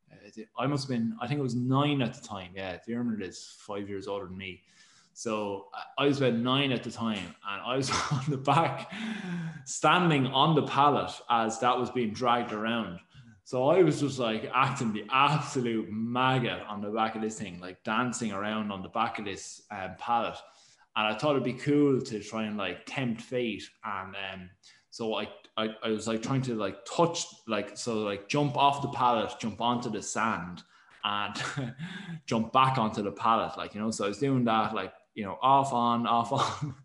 [SPEAKER 6] I must have been, I think it was nine at the time. Yeah, Diarmuid is five years older than me. So I was about nine at the time and I was on the back standing on the pallet as that was being dragged around. So I was just like acting the absolute maggot on the back of this thing, like dancing around on the back of this um, pallet. And I thought it'd be cool to try and like tempt fate. And um, so I, I, I was like trying to like touch, like, so like jump off the pallet, jump onto the sand and jump back onto the pallet. Like, you know, so I was doing that, like, you know, off on, off on.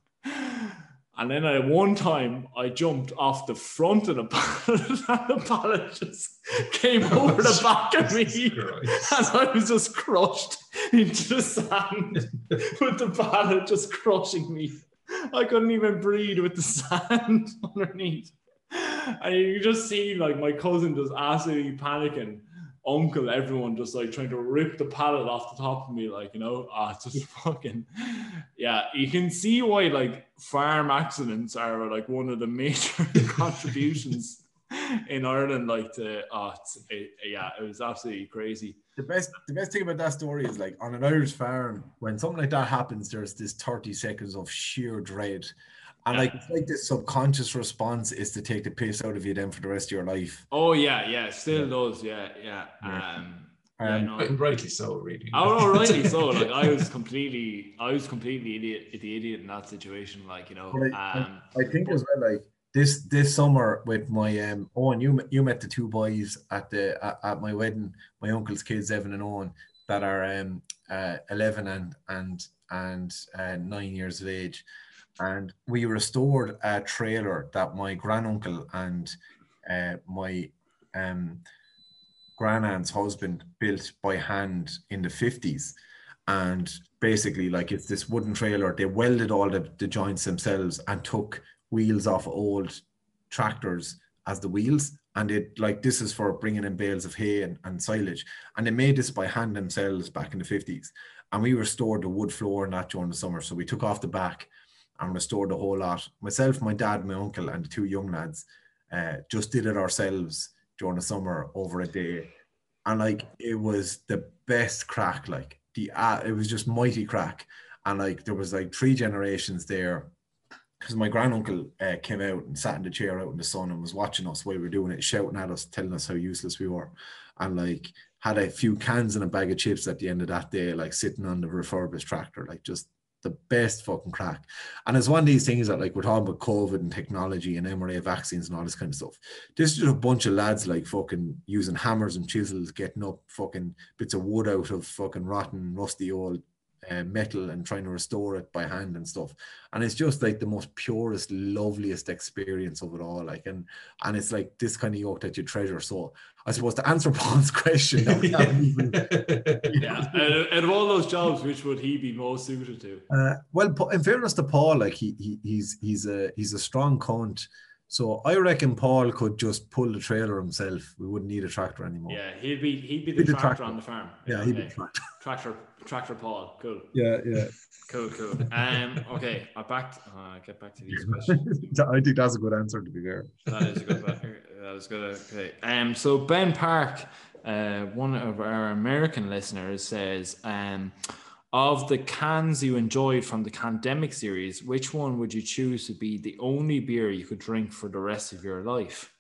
[SPEAKER 6] And then at one time I jumped off the front of the pallet and the pallet just came over the back of me and I was just crushed into the sand with the pallet just crushing me. I couldn't even breathe with the sand underneath. And you can just see like my cousin just absolutely panicking. Uncle, everyone just like trying to rip the pallet off the top of me, like, you know, ah, it's just fucking, yeah. You can see why like farm accidents are like one of the major contributions in Ireland. Like to, oh, it's, it, yeah, it was absolutely crazy.
[SPEAKER 5] The best, the best thing about that story is like on an Irish farm, when something like that happens, there's this thirty seconds of sheer dread. And
[SPEAKER 6] yeah.
[SPEAKER 5] like, it's like this subconscious response is to take the piss out of you then for the rest of your life.
[SPEAKER 6] Oh yeah, yeah, still yeah. does, yeah, yeah. yeah. Um, yeah
[SPEAKER 7] um,
[SPEAKER 6] no.
[SPEAKER 7] rightly so, really.
[SPEAKER 6] Oh, no, rightly so. Like I was completely, I was completely idiot, the idiot in that situation. Like, you know,
[SPEAKER 5] I,
[SPEAKER 6] um,
[SPEAKER 5] I think as well, like this this summer with my um Owen, you you met the two boys at the at, at my wedding, my uncle's kids, Evan and Owen, that are um uh, eleven and and and uh, nine years of age. And we restored a trailer that my granduncle and uh, my um, grandaunt's husband built by hand in the fifties. And basically, like, it's this wooden trailer. They welded all the, the joints themselves and took wheels off old tractors as the wheels. And it, like, this is for bringing in bales of hay and, and silage. And they made this by hand themselves back in the fifties. And we restored the wood floor and that during the summer. So we took off the back and restored the whole lot. Myself, my dad, my uncle, and the two young lads uh, just did it ourselves during the summer over a day. And like, it was the best crack, like the, uh, it was just mighty crack. And like, there was like three generations there because my granduncle uh, came out and sat in the chair out in the sun and was watching us while we were doing it, shouting at us, telling us how useless we were. And like, had a few cans and a bag of chips at the end of that day, like sitting on the refurbished tractor, like just the best fucking crack. And it's one of these things that, like, we're talking about COVID and technology and M R A vaccines and all this kind of stuff. This is just a bunch of lads like fucking using hammers and chisels, getting up fucking bits of wood out of fucking rotten, rusty old uh, metal and trying to restore it by hand and stuff. And it's just like the most purest, loveliest experience of it all. Like, and and it's like this kind of yoke that you treasure. So I suppose to answer Paul's question, that we haven't even,
[SPEAKER 6] yeah, and, and of all those jobs, which would he be most suited to?
[SPEAKER 5] Uh, well, in fairness to Paul, like he, he he's he's a he's a strong cunt. So I reckon Paul could just pull the trailer himself. We wouldn't need a tractor anymore.
[SPEAKER 6] Yeah, he'd be he'd be the,
[SPEAKER 5] he'd
[SPEAKER 6] tractor,
[SPEAKER 5] tractor
[SPEAKER 6] on the farm.
[SPEAKER 5] Yeah,
[SPEAKER 6] okay.
[SPEAKER 5] he'd be the tractor.
[SPEAKER 6] Tractor, tractor Paul. Cool.
[SPEAKER 5] Yeah, yeah.
[SPEAKER 6] Cool, cool. Um, okay, I back. To, uh, get back to these questions.
[SPEAKER 5] I think that's a good answer, to be fair.
[SPEAKER 6] That is a good. That is good. Okay. Um. So Ben Park, uh, one of our American listeners, says, um, of the cans you enjoyed from the Candemic series, which one would you choose to be the only beer you could drink for the rest of your life?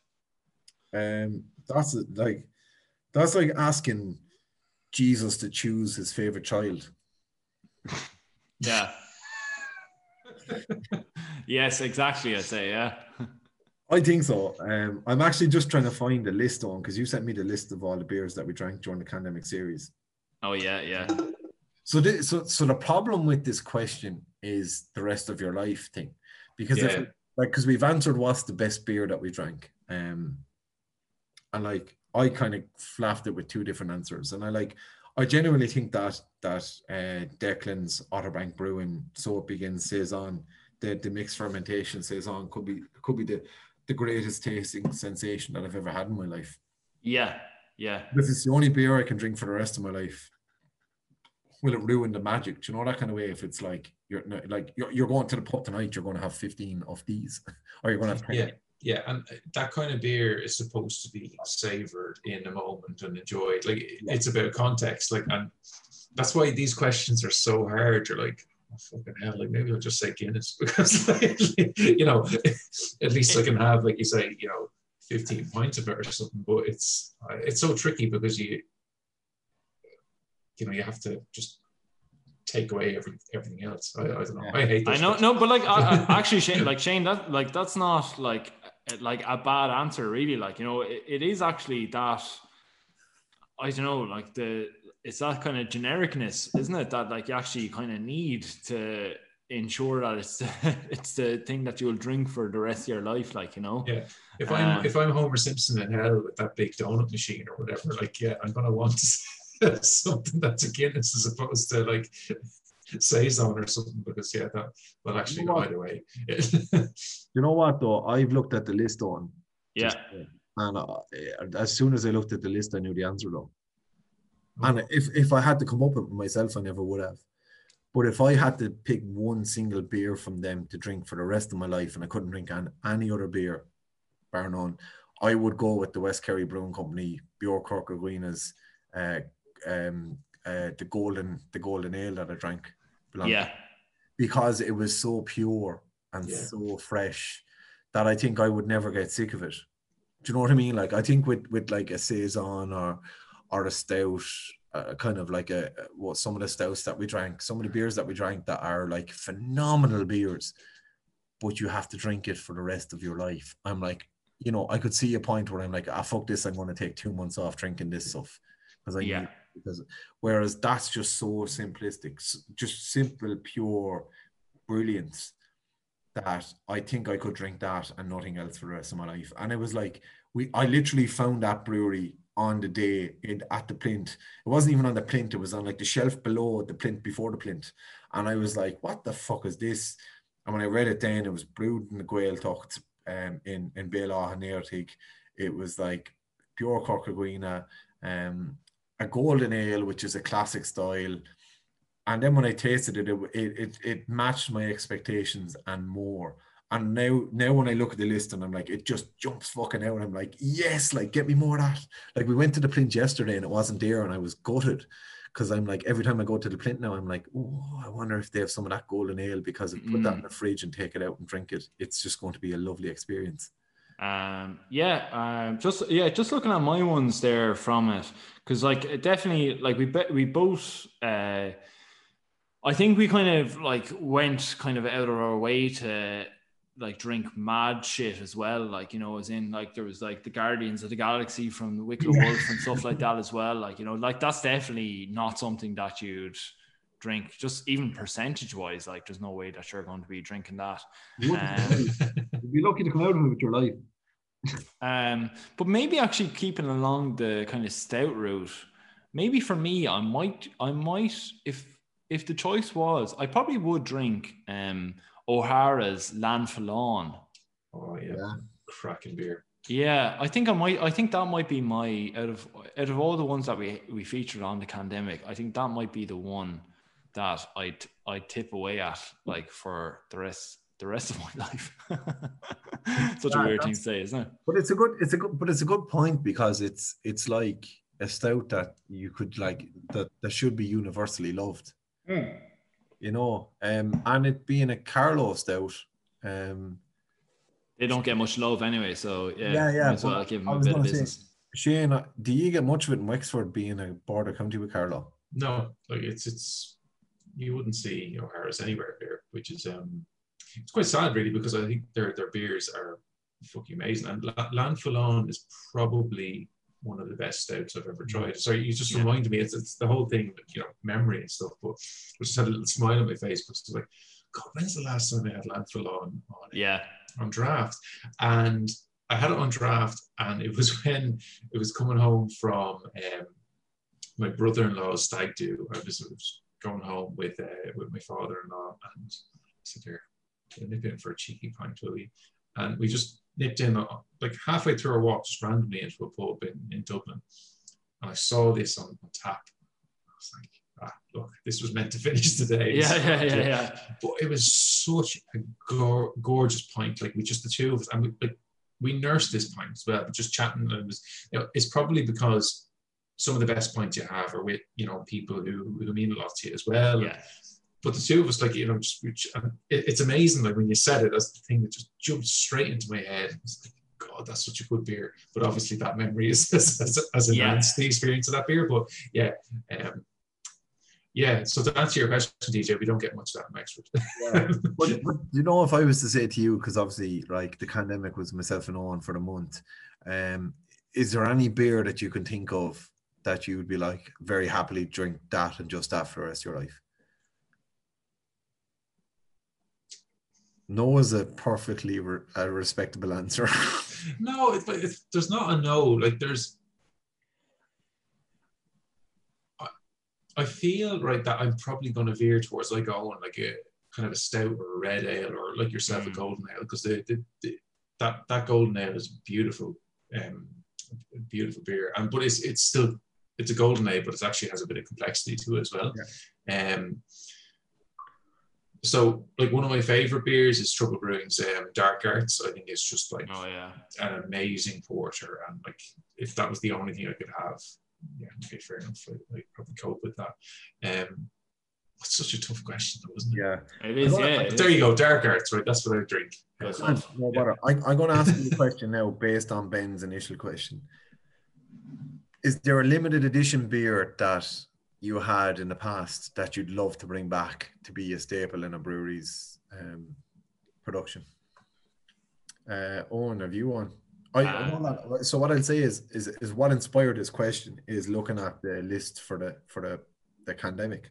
[SPEAKER 5] Um, that's like that's like asking Jesus to choose his favorite child.
[SPEAKER 6] Yeah. Yes, exactly. I'd say, yeah.
[SPEAKER 5] I think so. Um, I'm actually just trying to find the list on because you sent me the list of all the beers that we drank during the Candemic series.
[SPEAKER 6] Oh yeah, yeah.
[SPEAKER 5] So, the, so, so the problem with this question is the rest of your life thing, because
[SPEAKER 6] yeah.
[SPEAKER 5] if like because we've answered what's the best beer that we drank, um, and like I kind of flapped it with two different answers, and I like I genuinely think that that uh, Declan's Otterbank Brewing So It Begins saison, the the mixed fermentation saison could be could be the the greatest tasting sensation that I've ever had in my life.
[SPEAKER 6] Yeah, yeah.
[SPEAKER 5] This is the only beer I can drink for the rest of my life. Will it ruin the magic? Do you know that kind of way? If it's like you're like you're, you're going to the pub tonight, you're going to have fifteen of these, or you're going to have ten.
[SPEAKER 7] Yeah, yeah, and that kind of beer is supposed to be savoured in a moment and enjoyed. Like yeah. It's about context. Like, and that's why these questions are so hard. You're like, oh, fucking hell, like maybe I'll just say Guinness because, like, you know, at least I can have, like you say, you know, fifteen pints of it or something. But it's it's so tricky because you. You know, you have to just take away every, everything else. I, I don't know. I hate.
[SPEAKER 6] I know, no, but like, I, I, actually, Shane, like Shane, that like that's not like like a bad answer, really. Like, you know, it, it is actually that. I don't know, like the it's that kind of genericness, isn't it? That like you actually kind of need to ensure that it's it's the thing that you'll drink for the rest of your life, like, you know.
[SPEAKER 7] Yeah. If I'm um, if I'm Homer Simpson in hell with that big donut machine or whatever, like, yeah, I'm gonna want to. Something that's a Guinness as opposed to like Saison or something, because yeah, that will actually go either way.
[SPEAKER 5] You know what though? I've looked at the list on.
[SPEAKER 6] Yeah.
[SPEAKER 5] And uh, as soon as I looked at the list, I knew the answer though. And if, if I had to come up with it myself, I never would have. But if I had to pick one single beer from them to drink for the rest of my life, and I couldn't drink any, any other beer, bar none, I would go with the West Kerry Brewing Company, Bjork Cork Aguinas, uh, um uh the golden the golden ale that I drank.
[SPEAKER 6] Yeah,
[SPEAKER 5] because it was so pure and yeah. so fresh that I think I would never get sick of it. Do you know what I mean? Like, I think with with like a Saison or or a stout, uh, kind of like a what some of the stouts that we drank, some of the beers that we drank that are like phenomenal beers, but you have to drink it for the rest of your life. I'm like, you know, I could see a point where I'm like, ah, fuck this, I'm going to take two months off drinking this stuff because I
[SPEAKER 6] yeah.
[SPEAKER 5] need. Because whereas that's just so simplistic, just simple, pure brilliance that I think I could drink that and nothing else for the rest of my life. And it was like, we, I literally found that brewery on the day in, at the plinth. It wasn't even on the plinth. It was on like the shelf below the plinth before the plinth. And I was like, what the fuck is this? And when I read it then, it was brewed in the Gaeltacht um, in, in Béla and Airtig. It was like pure Cork Aguina, um, a golden ale, which is a classic style. And then when I tasted it, it, it, it matched my expectations and more. And now, now when I look at the list and I'm like, it just jumps fucking out. I'm like, yes, like, get me more of that. Like, we went to the plinth yesterday and it wasn't there and I was gutted because I'm like, every time I go to the plinth now, I'm like, oh, I wonder if they have some of that golden ale, because I put mm. that in the fridge and take it out and drink it. It's just going to be a lovely experience.
[SPEAKER 6] Um, yeah, um, just yeah, just looking at my ones there from it, because like it definitely, like we be, we both, uh, I think we kind of like went kind of out of our way to like drink mad shit as well, like, you know, as in like there was like the Guardians of the Galaxy from the Wicklow Wolf and stuff like that as well, like, you know, like that's definitely not something that you'd drink, just even percentage wise. Like, there's no way that you're going to be drinking that. Um,
[SPEAKER 5] You'd be lucky to come out of it with your life.
[SPEAKER 6] um, but maybe actually keeping along the kind of stout route, maybe for me, I might, I might, if if the choice was, I probably would drink um O'Hara's Lanfalone.
[SPEAKER 7] Oh yeah, yeah. Cracking beer.
[SPEAKER 6] Yeah, I think I might. I think that might be my out of out of all the ones that we we featured on the Candemic, I think that might be the one that I'd I'd tip away at, like, for the rest the rest of my life. Such yeah, a weird thing to say, isn't it?
[SPEAKER 5] But it's a good it's a good but it's a good point, because it's it's like a stout that you could like that that should be universally loved. Mm. You know, um, and it being a Carlow stout, um,
[SPEAKER 6] they don't get much love anyway. So yeah,
[SPEAKER 5] yeah, yeah.
[SPEAKER 6] Might as well give them a bit of business.
[SPEAKER 5] Say, Shane, do you get much of it in Wexford, being a border county with Carlow?
[SPEAKER 7] No, like it's it's you wouldn't see O'Hara's anywhere here, which is um, it's quite sad really, because I think their their beers are fucking amazing, and Lanfalone is probably one of the best stouts I've ever tried. Sorry, you just yeah. reminded me. It's it's the whole thing, you know, memory and stuff. But I just had a little smile on my face because it's like, God, when's the last time I had Lanfalone on, on
[SPEAKER 6] yeah
[SPEAKER 7] on draft? And I had it on draft, and it was when it was coming home from um, my brother-in-law's stag do. I was, I was going home with uh, with my father-in-law, and I said, "Here, nip in for a cheeky pint, will we?" And we just nipped in, like halfway through our walk, just randomly into a pub in, in Dublin. and I saw this on, on tap. I was like, ah, look, this was meant to finish today.
[SPEAKER 6] Yeah, yeah, yeah, yeah.
[SPEAKER 7] But it was such a go- gorgeous pint. Like, we just the two of us, and we like we nursed this pint as well. Just chatting, and it was, you know, it's probably because some of the best pints you have are with, you know, people who who mean a lot to you as well.
[SPEAKER 6] Yeah.
[SPEAKER 7] But the two of us, like, you know, just it, it's amazing. Like, when you said it, that's the thing that just jumped straight into my head. It's like, God, that's such a good beer. But obviously, that memory is, has, has enhanced yeah. the experience of that beer. But yeah, um, yeah. So to answer your question, D J, we don't get much of that in Wexford.
[SPEAKER 5] Yeah. but, but you know, if I was to say to you, because obviously, like, the pandemic was myself and Owen for the month, um, is there any beer that you can think of that you would be like very happily drink that and just that for the rest of your life? No is a perfectly re- a respectable answer.
[SPEAKER 7] No, it's like, it's, there's not a no. Like, there's, I, I feel right that I'm probably going to veer towards like oh, like a kind of a stout or a red ale, or like yourself mm. a golden ale, because the, the, the that that golden ale is beautiful, um, beautiful beer, and but it's it's still it's a golden ale, but it actually has a bit of complexity to it as well. Yeah. Um. So, like, one of my favorite beers is Trouble Brewing's um, Dark Arts. I think it's just like
[SPEAKER 6] oh, yeah.
[SPEAKER 7] an amazing porter, and like if that was the only thing I could have, yeah, okay, fair enough. I, I'd probably cope with that. Um, it's such a tough question, though, isn't it?
[SPEAKER 6] Yeah, it is.
[SPEAKER 7] Gonna,
[SPEAKER 6] yeah,
[SPEAKER 7] it there is. You go, Dark Arts, right? That's what I drink.
[SPEAKER 5] No, no yeah. I, I'm going to ask you a question now based on Ben's initial question. Is there a limited edition beer that you had in the past that you'd love to bring back to be a staple in a brewery's um, production? Uh, Owen, have you one? I, uh, I know that, so what I'll say is, is is what inspired this question is looking at the list for the for the the pandemic,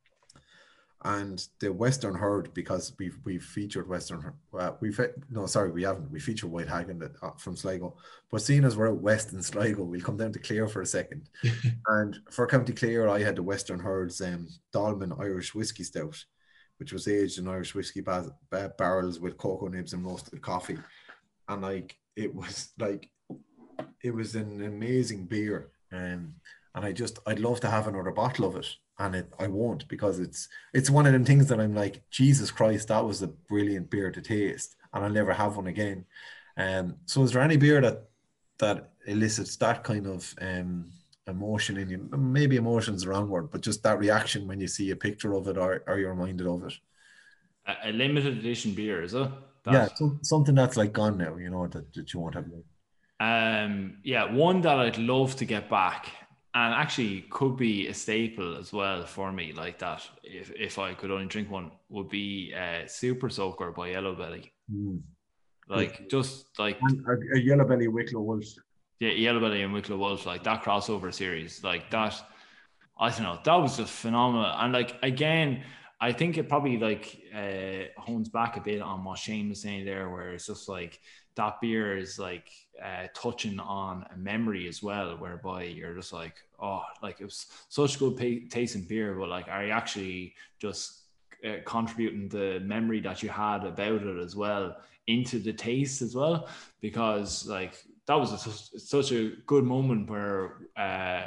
[SPEAKER 5] and the Western Herd, because we've we've featured Western uh, we've no sorry we haven't we featured White Hag in the, uh, from Sligo, but seeing as we're out west in Sligo, we'll come down to Clare for a second. And for County Clare, I had the Western Herd's um, Dolman Irish Whiskey Stout, which was aged in Irish whiskey bas- bar- barrels with cocoa nibs and roasted coffee, and like it was like it was an amazing beer, um, and I just I'd love to have another bottle of it. And it, I won't, because it's it's one of them things that I'm like, Jesus Christ, that was a brilliant beer to taste, and I'll never have one again. Um, so is there any beer that that elicits that kind of um, emotion in you? Maybe emotion's the wrong word, but just that reaction when you see a picture of it, or, or you're reminded of it?
[SPEAKER 6] A, a limited edition beer, is it? That?
[SPEAKER 5] Yeah, so, something that's like gone now, you know, that, that you won't have.
[SPEAKER 6] Um, yeah, one that I'd love to get back, and actually could be a staple as well for me, like that, if if I could only drink one, would be uh, Super Soaker by Yellow Belly.
[SPEAKER 5] Mm.
[SPEAKER 6] Like, Good. just like...
[SPEAKER 5] A, a Yellow Belly, Wicklow Wolf.
[SPEAKER 6] Yeah, Yellow Belly and Wicklow Wolf, like that crossover series, like that, I don't know, that was just phenomenal. And like, again, I think it probably like uh, hones back a bit on what Shane was saying there, where it's just like, that beer is like uh, touching on a memory as well, whereby you're just like, oh, like it was such good pay- tasting beer, but like, are you actually just uh, contributing the memory that you had about it as well into the taste as well? Because like, that was a, such a good moment where uh,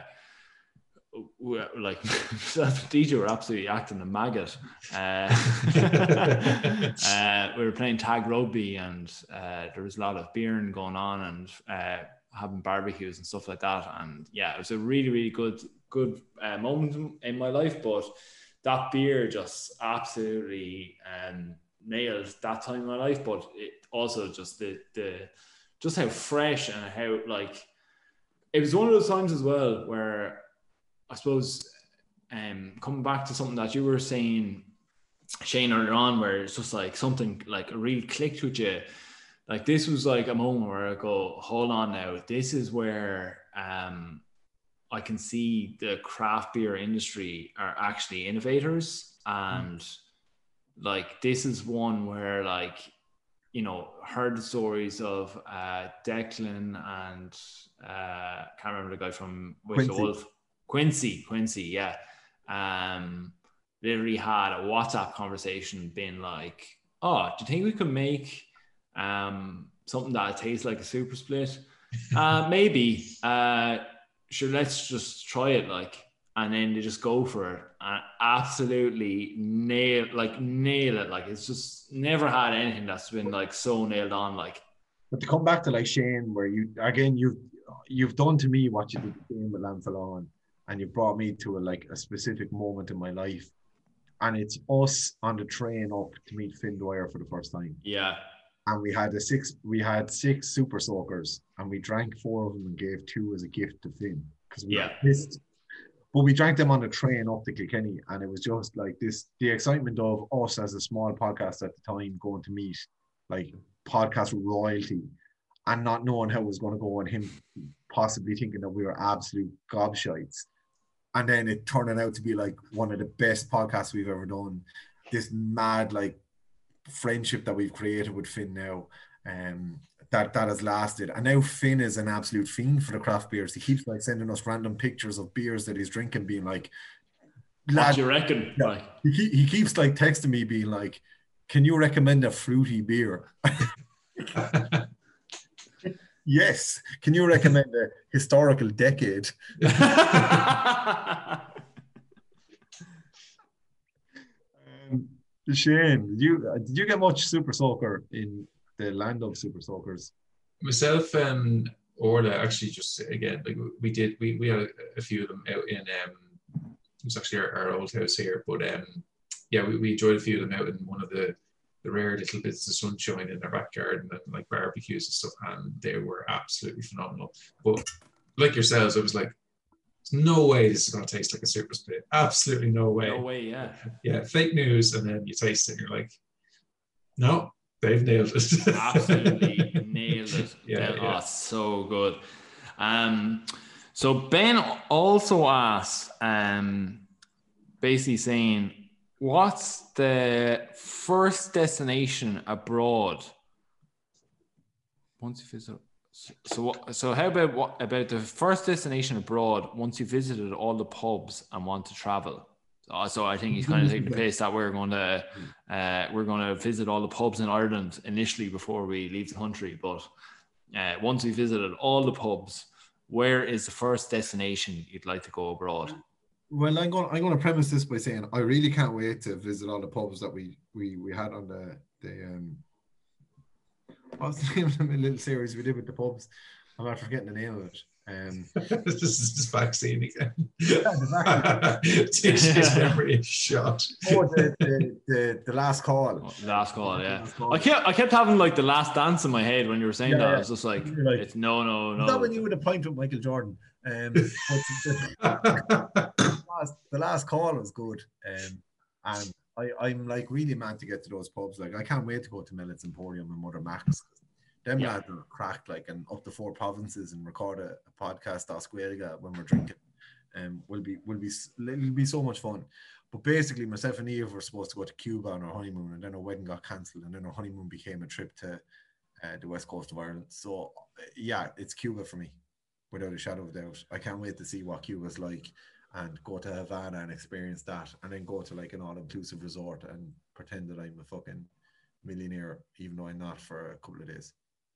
[SPEAKER 6] we, like D J were absolutely acting a maggot. Uh, uh, we were playing tag rugby, and uh, there was a lot of beering going on, and uh, having barbecues and stuff like that. And yeah, it was a really, really good, good uh, moment in my life. But that beer just absolutely um, nailed that time in my life. But it also just the the just how fresh and how like it was one of those times as well where I suppose um, coming back to something that you were saying, Shane, earlier on, where it's just like something like really clicked with you. Like, this was like a moment where I go, hold on now, this is where um, I can see the craft beer industry are actually innovators. And mm. like, this is one where, like, you know, heard the stories of uh, Declan and uh, can't remember the guy from Wicklow Wolf. Quincy, Quincy, yeah. Um, literally had a WhatsApp conversation being like, oh, do you think we could make um, something that tastes like a super split? uh, maybe. Uh, sure, let's just try it, like, and then they just go for it and absolutely nail, like nail it. Like, it's just never had anything that's been like so nailed on. Like,
[SPEAKER 5] but to come back to like Shane, where you again you've you've done to me what you did with Lanfallon, and you brought me to a, like a specific moment in my life, and it's us on the train up to meet Finn Dwyer for the first time.
[SPEAKER 6] Yeah.
[SPEAKER 5] And we had a six, we had six super soakers, and we drank four of them and gave two as a gift to Finn because we
[SPEAKER 6] yeah.
[SPEAKER 5] were pissed. But we drank them on the train up to Kilkenny, and it was just like this, the excitement of us as a small podcast at the time going to meet like podcast royalty and not knowing how it was going to go, and him possibly thinking that we were absolute gobshites. And then it turning out to be like one of the best podcasts we've ever done. This mad like friendship that we've created with Finn now, um, that that has lasted. And now Finn is an absolute fiend for the craft beers. He keeps like sending us random pictures of beers that he's drinking, being like,
[SPEAKER 6] what do you reckon?
[SPEAKER 5] Yeah,
[SPEAKER 6] like,
[SPEAKER 5] he, he keeps like texting me being like, can you recommend a fruity beer? Yes. Can you recommend a historical decade? um, Shane, did you did you get much Super Soaker in the land of Super Soakers?
[SPEAKER 7] Myself and Orla actually just again like we did we we had a, a few of them out in um it was actually our, our old house here, but um yeah we, we enjoyed a few of them out in one of the the rare little bits of sunshine in our backyard and like barbecues and stuff, and they were absolutely phenomenal. But like yourselves, I was like, there's no way this is going to taste like a Super Split. Absolutely no way.
[SPEAKER 6] No way, yeah.
[SPEAKER 7] Yeah, fake news, and then you taste it and you're like, no, they've nailed it.
[SPEAKER 6] Absolutely nailed it.
[SPEAKER 7] Yeah, yeah.
[SPEAKER 6] Oh, so good. Um, so Ben also asked, um, basically saying, what's the first destination abroad once you visit? So, so how about what about the first destination abroad once you visited all the pubs and want to travel? Uh, so I think he's kind of taking the pace that we're going to uh, we're going to visit all the pubs in Ireland initially before we leave the country. But uh, once we visited all the pubs, where is the first destination you'd like to go abroad?
[SPEAKER 5] Well, I'm going. I'm going to premise this by saying I really can't wait to visit all the pubs that we we we had on the the um. What was the name of the little series we did with the pubs? I'm not forgetting the name of it. Um,
[SPEAKER 7] this is just vaccine again.
[SPEAKER 5] Yeah, the vaccine.
[SPEAKER 7] His memory is shot.
[SPEAKER 5] Oh, the, the, the, the last call.
[SPEAKER 6] Oh, last call, yeah.
[SPEAKER 5] Last call.
[SPEAKER 6] I kept I kept having like the last dance in my head when you were saying
[SPEAKER 5] Yeah,
[SPEAKER 6] that.
[SPEAKER 5] yeah.
[SPEAKER 6] I was just like,
[SPEAKER 5] like
[SPEAKER 6] it's no, no, no.
[SPEAKER 5] Is that when you would have pint with Michael Jordan? Um, but the, the, last, the last call was good. Um, and I, I'm like really mad to get to those pubs. Like I can't wait to go to Millet's Emporium and Mother Max. Them
[SPEAKER 6] Yeah.
[SPEAKER 5] lads are cracked, like, and up to four provinces and record a, a podcast Oscuelga when we're drinking. Um, will be will be it'll be so much fun. But basically, myself and Eve were supposed to go to Cuba on our honeymoon, and then our wedding got cancelled, and then our honeymoon became a trip to uh, the west coast of Ireland. So yeah, it's Cuba for me, without a shadow of a doubt. I can't wait to see what Cuba's like, and go to Havana and experience that, and then go to like an all-inclusive resort and pretend that I'm a fucking millionaire, even though I'm not, for a couple of days.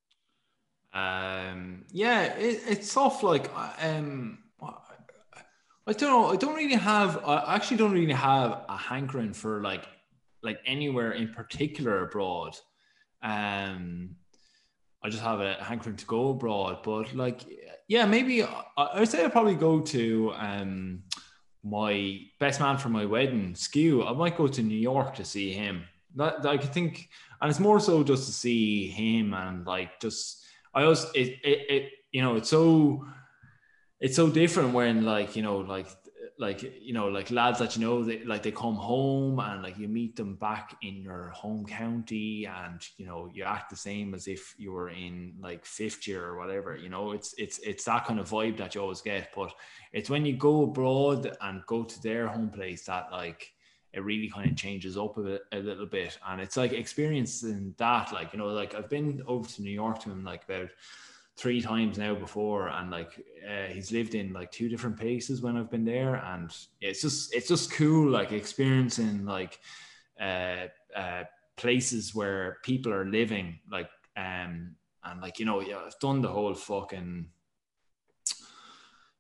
[SPEAKER 6] Um, yeah, it, it's tough. Like, um, I don't know. I don't really have. I actually don't really have a hankering for like, like anywhere in particular abroad. Um, I just have a hankering to go abroad. But like, yeah, maybe I, I'd say I'd probably go to um my best man for my wedding, Skew. I might go to New York to see him. That, that I could think, and it's more so just to see him and like just. I always it, it it you know it's so it's so different when like you know like like you know like lads that you know they like they come home and like you meet them back in your home county and you know you act the same as if you were in like fifth year or whatever. You know it's it's it's that kind of vibe that you always get. But it's when you go abroad and go to their home place that like it really kind of changes up a, bit, a little bit. And it's like experiencing that, like, you know, like I've been over to New York to him like about three times now before. And like, uh, he's lived in like two different places when I've been there. And it's just, it's just cool, like experiencing like uh, uh, places where people are living, like, um, and like, you know, yeah, I've done the whole fucking,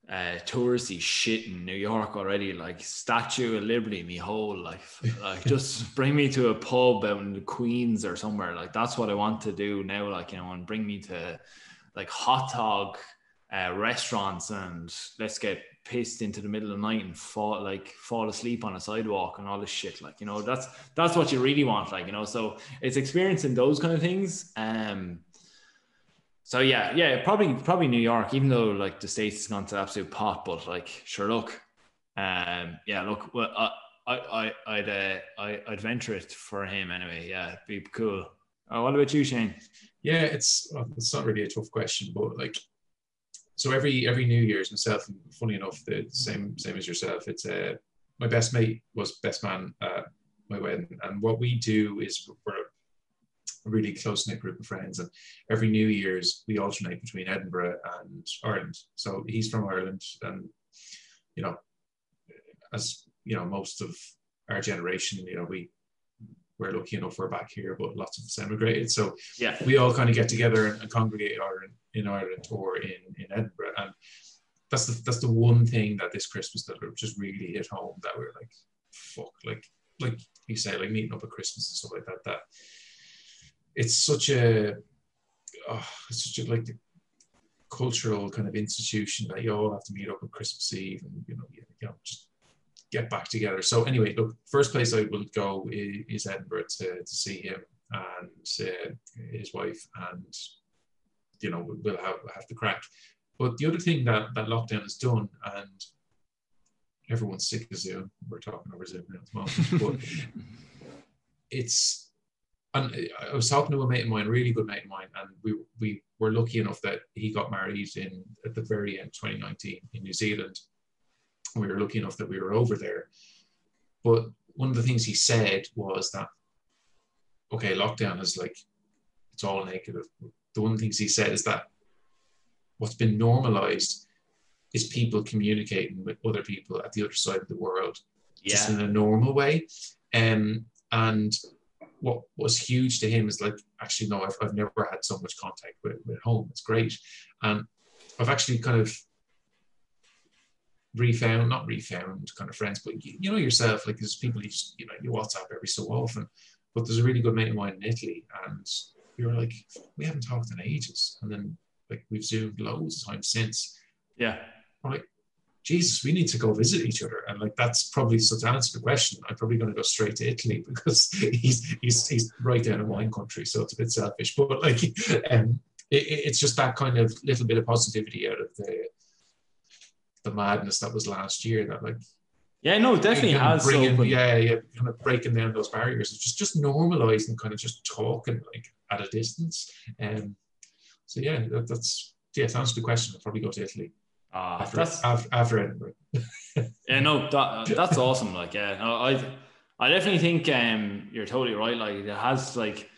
[SPEAKER 6] uh, touristy shit in New York already. Like Statue of Liberty, me whole life. Like just bring me to a pub out in the Queens or somewhere. Like that's what I want to do now. Like, you know, and bring me to like hot dog uh, restaurants and let's get pissed into the middle of the night and fall like fall asleep on a sidewalk and all this shit. Like, you know, that's that's what you really want. Like, you know, so it's experiencing those kind of things. Um. So yeah, yeah, probably probably New York, even though like the States has gone to absolute pot, but like sure, look, um, yeah, look, well, I, I, I, I'd, uh, I, I'd venture it for him anyway. Yeah, it'd be cool. Uh, what about you, Shane?
[SPEAKER 7] Yeah, it's well, it's not really a tough question, but like, so every every New Year's myself, and funny enough, the same same as yourself. It's uh, my best mate was best man at my wedding, and what we do is we're a really close-knit group of friends, and every New Year's we alternate between Edinburgh and Ireland. So he's from Ireland, and you know, as you know, most of our generation, you know, we we're lucky enough we're back here, but lots of us emigrated. So
[SPEAKER 6] yeah,
[SPEAKER 7] we all kind of get together and, and congregate Ireland, in Ireland or in, in Edinburgh, and that's the that's the one thing that this Christmas that just really hit home, that we're like, fuck, like like you say, like meeting up at Christmas and stuff like that. That it's such a, oh, it's such a like the cultural kind of institution that you all have to meet up at Christmas Eve, and you know, you, you know, just get back together. So anyway, look, first place I will go is, is Edinburgh to, to see him and uh, his wife, and you know, we'll have have the crack. But the other thing that that lockdown has done, and everyone's sick of Zoom, we're talking over Zoom now at the moment, but it's. And I was talking to a mate of mine, a really good mate of mine, and we we were lucky enough that he got married in at the very end, twenty nineteen, in New Zealand. We were lucky enough that we were over there. But one of the things he said was that, okay, lockdown is like, it's all negative. The one of the things he said is that what's been normalized is people communicating with other people at the other side of the world, yeah, just in a normal way. Um, and what was huge to him is like, actually, no, I've, I've never had so much contact with, with home. It's great. And I've actually kind of refound, not refound kind of friends, but you, you know yourself, like there's people you just, you know, you WhatsApp every so often. But there's a really good mate of mine in Italy, and we were like, we haven't talked in ages. And then like we've Zoomed loads of times since.
[SPEAKER 6] Yeah.
[SPEAKER 7] I'm like, Jesus, we need to go visit each other. And like, that's probably, so to answer the question, I'm probably going to go straight to Italy because he's he's he's right down in wine country, so it's a bit selfish. But like, um, it, it's just that kind of little bit of positivity out of the the madness that was last year. That like,
[SPEAKER 6] yeah, no, it definitely has.
[SPEAKER 7] Bringing, yeah, yeah, kind of breaking down those barriers. It's just just normalizing, kind of just talking like at a distance. Um, so yeah, that, that's yeah. To answer the question, I'll probably go to Italy.
[SPEAKER 6] Uh,
[SPEAKER 7] after,
[SPEAKER 6] that's
[SPEAKER 7] after, after Edinburgh.
[SPEAKER 6] Yeah, no, that, that's awesome. Like, yeah, no, I, I definitely think um, you're totally right. Like, it has like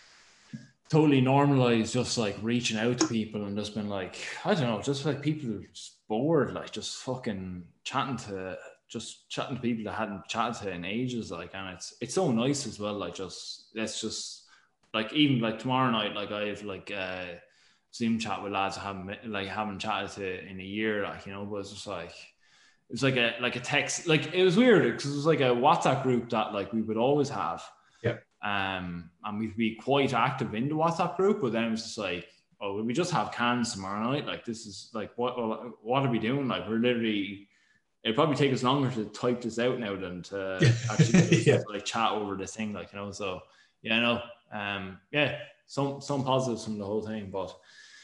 [SPEAKER 6] totally normalized just like reaching out to people and just been like, I don't know, just like people just bored, like just fucking chatting to, just chatting to people that hadn't chatted to in ages. Like, and it's it's so nice as well. Like, just let's just like even like tomorrow night, like I have like. Uh, Zoom chat with lads I haven't like haven't chatted to in a year, like, you know, but it's just like it was like a like a text, like it was weird because it was like a WhatsApp group that like we would always have,
[SPEAKER 7] yeah,
[SPEAKER 6] um, and we'd be quite active in the WhatsApp group, but then it was just like, oh, we just have cans tomorrow night, like this is like what what are we doing? Like we're literally, it'd probably take us longer to type this out now than to actually just, yeah. like chat over this thing, like, you know. So yeah, no, um, yeah, some some positives from the whole thing, but.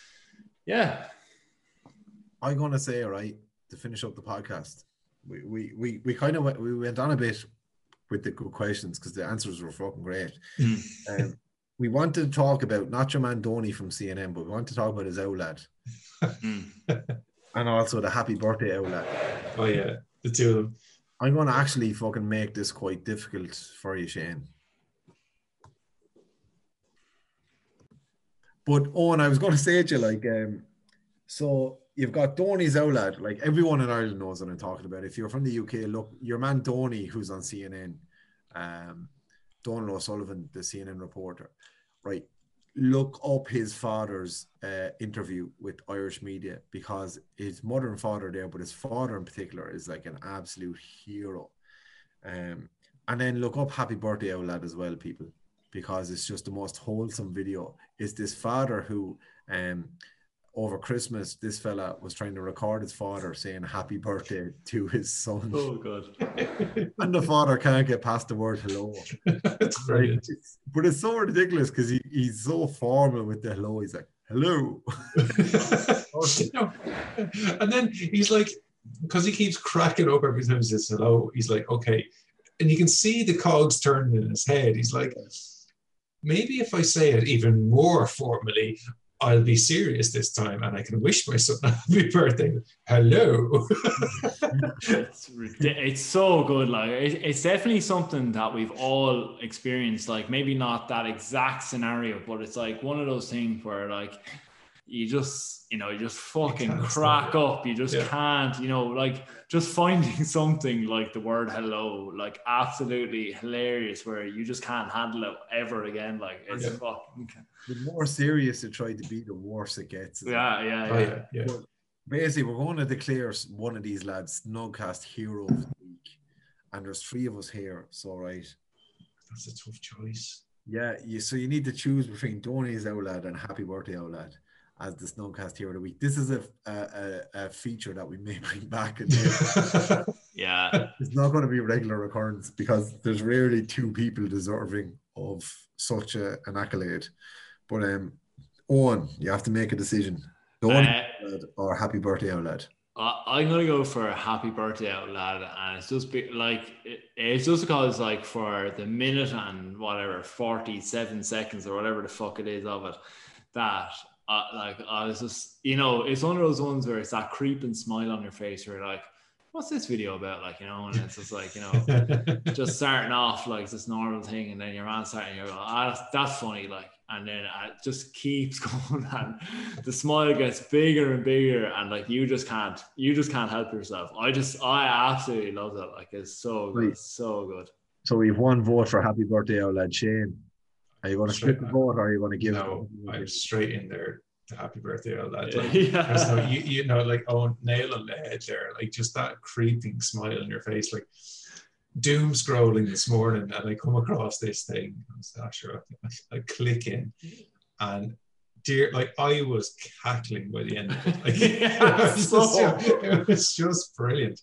[SPEAKER 6] Yeah,
[SPEAKER 5] I'm gonna say, right, to finish up the podcast, we we we, we kind of went, we went on a bit with the good questions because the answers were fucking great. Mm. Um, we wanted to talk about not your man Donny from C N N, but we want to talk about his Owlad, mm. and also the happy birthday Owlad.
[SPEAKER 7] Oh yeah, the two of them.
[SPEAKER 5] I'm gonna actually fucking make this quite difficult for you, Shane. But Owen, I was going to say to you, like, um, so you've got Donny's Owlad, like everyone in Ireland knows what I'm talking about. If you're from the U K, look, your man Donny, who's on C N N, um, Donald O'Sullivan, the C N N reporter, right? look up his father's uh, interview with Irish media, because his mother and father there, but his father in particular is like an absolute hero. Um, and then look up Happy Birthday Old Lad as well, people, because it's just the most wholesome video. It's this father who, um, over Christmas, this fella was trying to record his father saying happy birthday to his son.
[SPEAKER 6] Oh, God.
[SPEAKER 5] And the father can't get past the word hello.
[SPEAKER 7] That's brilliant.
[SPEAKER 5] Like, it's, but it's so ridiculous because he, he's so formal with the hello. He's like, hello.
[SPEAKER 7] You know, and then he's like, because he keeps cracking up every time he says hello, he's like, okay. And you can see the cogs turning in his head. He's like, maybe if I say it even more formally, I'll be serious this time, and I can wish my son a happy birthday. Hello.
[SPEAKER 6] it's, it's so good. Like it, it's definitely something that we've all experienced. Like maybe not that exact scenario, but it's like one of those things where like you just, you know, you just fucking you crack up. You just yeah. can't, you know, like just finding something like the word hello, like absolutely hilarious, where you just can't handle it ever again. Like it's yeah. fucking.
[SPEAKER 5] The more serious it try to be, the worse it gets.
[SPEAKER 6] Yeah, yeah, yeah.
[SPEAKER 7] Oh, yeah, yeah.
[SPEAKER 5] But basically, we're going to declare one of these lads Snugcast Hero of the Week, and there's three of us here. So, right,
[SPEAKER 7] that's a tough choice.
[SPEAKER 5] Yeah, you, so you need to choose between Donny's Old Lad and Happy Birthday Old Lad as the Snugcast Hero of the Week. This is a a, a feature that we may bring back. In
[SPEAKER 6] yeah,
[SPEAKER 5] it's not going to be a regular recurrence because there's rarely two people deserving of such a, an accolade. But um, Owen, you have to make a decision: Donny uh, or Happy Birthday Old Lad.
[SPEAKER 6] I'm gonna go for Happy Birthday Old Lad, and it's just be, like it, it's just because like for the minute and whatever forty-seven seconds or whatever the fuck it is of it, that uh, like I was just, you know, it's one of those ones where it's that creeping smile on your face where you're like, what's this video about, like, you know? And it's just like, you know, just starting off like this normal thing, and then your man starting, you're going, ah, that's, that's funny, like. And then it just keeps going, and the smile gets bigger and bigger, and like you just can't, you just can't help yourself. I just, I absolutely love that. Like it's so good, right. so good.
[SPEAKER 5] So we've one vote for Happy Birthday Old Lad. Shane, are you going to split the vote, or are you going to give?
[SPEAKER 7] No, it I'm straight in there. To Happy Birthday Old Lad. Like,
[SPEAKER 6] yeah.
[SPEAKER 7] no, you, you know, like oh, nail on the head there. Like just that creeping smile on your face, like. Doom scrolling this morning, and I come across this thing. I was like, oh, sure, I, I click in, and dear, like I was cackling by the end of it. Like,
[SPEAKER 6] yeah,
[SPEAKER 7] it, was
[SPEAKER 6] so...
[SPEAKER 7] just, it was just brilliant.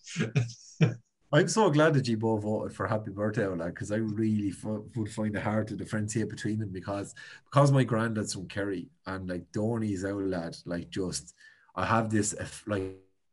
[SPEAKER 5] I'm so glad that you both voted for Happy Birthday Old Lad, because I really f- would find it hard to differentiate between them, because because my granddad's from Kerry, and like Donny's Old Lad, like just I have this like.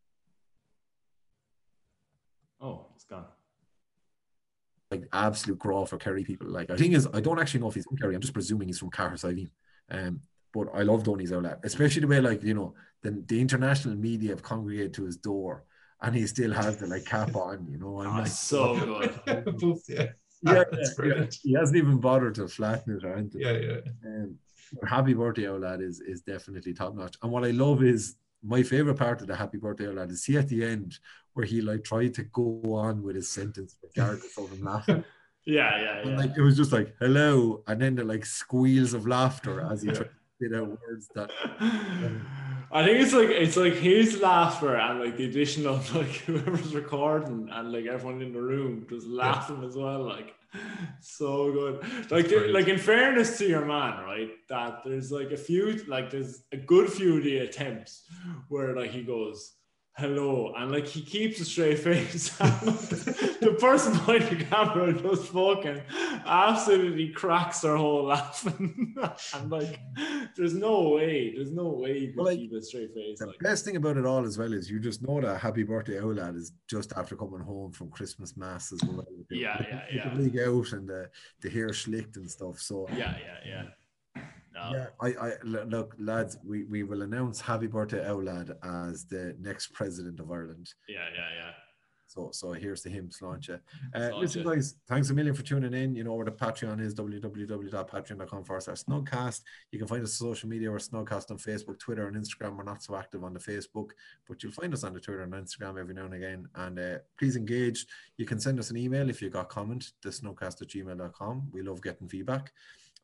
[SPEAKER 6] Oh, it's gone.
[SPEAKER 5] Like absolute graw for Kerry people. Like the thing is, I don't actually know if he's from Kerry. I'm just presuming he's from Carrick. Um, but I love Donny's Old Lad, especially the way, like, you know, the, the international media have congregated to his door, and he still has the like cap on. You know, I'm
[SPEAKER 6] oh,
[SPEAKER 5] like,
[SPEAKER 6] so good.
[SPEAKER 7] yeah,
[SPEAKER 5] yeah, yeah, he hasn't even bothered to flatten it or anything.
[SPEAKER 7] Yeah, yeah.
[SPEAKER 5] Um, Happy Birthday Old Lad is is definitely top notch. And what I love is, my favorite part of the Happy Birthday Old Lad is see at the end where he like tried to go on with his sentence regardless of him laughing.
[SPEAKER 6] Yeah, yeah, yeah.
[SPEAKER 5] And like it was just like hello, and then the like squeals of laughter as he
[SPEAKER 7] yeah.
[SPEAKER 5] tried to spit out words that. Um,
[SPEAKER 6] I think it's like it's like his laughter and like the addition of like whoever's recording and like everyone in the room just laughing yeah. as well. Like so good. Like like in fairness to your man, right? That there's like a few like there's a good few of the attempts where like he goes hello, and like he keeps a straight face. The person behind the camera just fucking absolutely cracks their whole laughing. And like there's no way there's no way you can well, like, keep a straight face.
[SPEAKER 5] The
[SPEAKER 6] like.
[SPEAKER 5] best thing about it all as well is you just know that Happy Birthday Old Lad is just after coming home from Christmas mass as well.
[SPEAKER 6] Yeah,
[SPEAKER 5] like,
[SPEAKER 6] yeah, yeah.
[SPEAKER 5] The league out and the, the hair slicked and stuff. So
[SPEAKER 6] yeah, yeah, yeah. No.
[SPEAKER 5] Yeah, I, I look, lads, we, we will announce Happy Birthday Old Lad as the next president of Ireland.
[SPEAKER 6] Yeah, yeah, yeah.
[SPEAKER 5] So so here's the hymn, Sláinte. Uh, listen, guys, thanks a million for tuning in. You know where the Patreon is, www.patreon.com forward slash Snugcast. You can find us on social media. We're Snugcast on Facebook, Twitter, and Instagram. We're not so active on the Facebook, but you'll find us on the Twitter and Instagram every now and again. And uh, please engage. You can send us an email if you got comment, the snugcast at gmail dot com. We love getting feedback.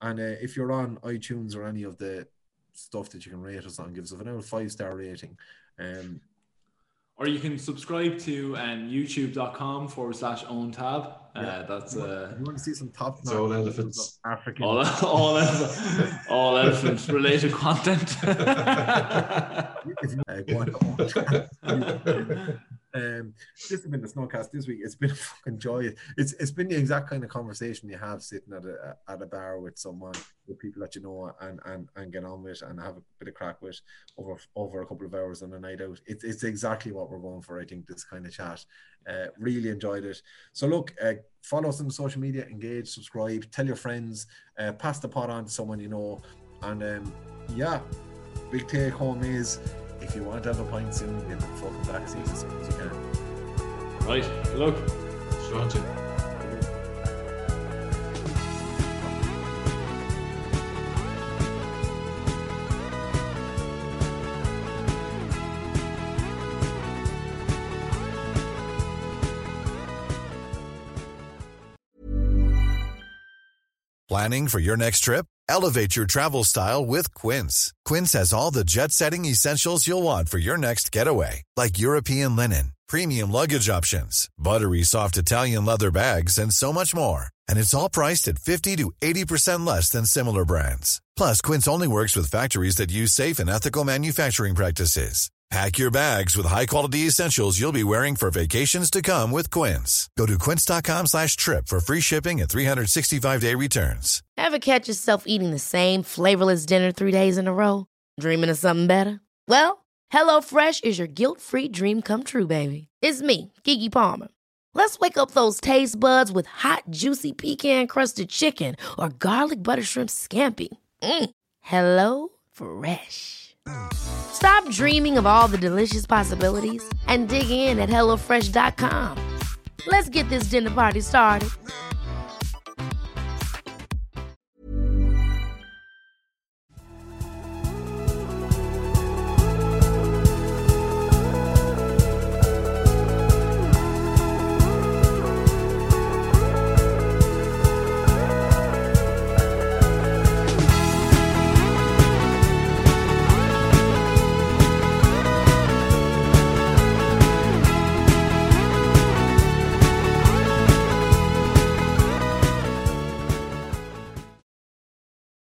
[SPEAKER 5] And uh, if you're on iTunes or any of the stuff that you can rate us on, give us a five-star rating. Um,
[SPEAKER 6] Or you can subscribe to um, youtube.com forward slash own tab. Uh,
[SPEAKER 5] yeah.
[SPEAKER 6] that's
[SPEAKER 5] you, want,
[SPEAKER 6] uh,
[SPEAKER 5] you want to see some top
[SPEAKER 7] It's all elephants.
[SPEAKER 5] African
[SPEAKER 6] all all, elephant, all elephant related content.
[SPEAKER 5] uh, go on. Um, this has been the Snowcast this week. It's been a fucking joy. It's it's been the exact kind of conversation you have sitting at a at a bar with someone, with people that you know, and and and get on with and have a bit of crack with over over a couple of hours on a night out. It's it's exactly what we're going for. I think this kind of chat. Uh, really enjoyed it. So look, uh, follow us on social media, engage, subscribe, tell your friends, uh, pass the pod on to someone you know, and um, yeah, big take home is, if you want to have a pint soon, get the fucking vaccine as soon as you can.
[SPEAKER 6] Right, good luck.
[SPEAKER 7] Sean too.
[SPEAKER 11] Planning for your next trip? Elevate your travel style with Quince. Quince has all the jet-setting essentials you'll want for your next getaway, like European linen, premium luggage options, buttery soft Italian leather bags, and so much more. And it's all priced at fifty to eighty percent less than similar brands. Plus, Quince only works with factories that use safe and ethical manufacturing practices. Pack your bags with high-quality essentials you'll be wearing for vacations to come with Quince. Go to quince.com slash trip for free shipping and three sixty-five day returns.
[SPEAKER 9] Ever catch yourself eating the same flavorless dinner three days in a row? Dreaming of something better? Well, HelloFresh is your guilt-free dream come true, baby. It's me, Keke Palmer. Let's wake up those taste buds with hot, juicy pecan-crusted chicken or garlic butter shrimp scampi. Mm. Hello Fresh. Stop dreaming of all the delicious possibilities and dig in at hello fresh dot com. Let's get this dinner party started.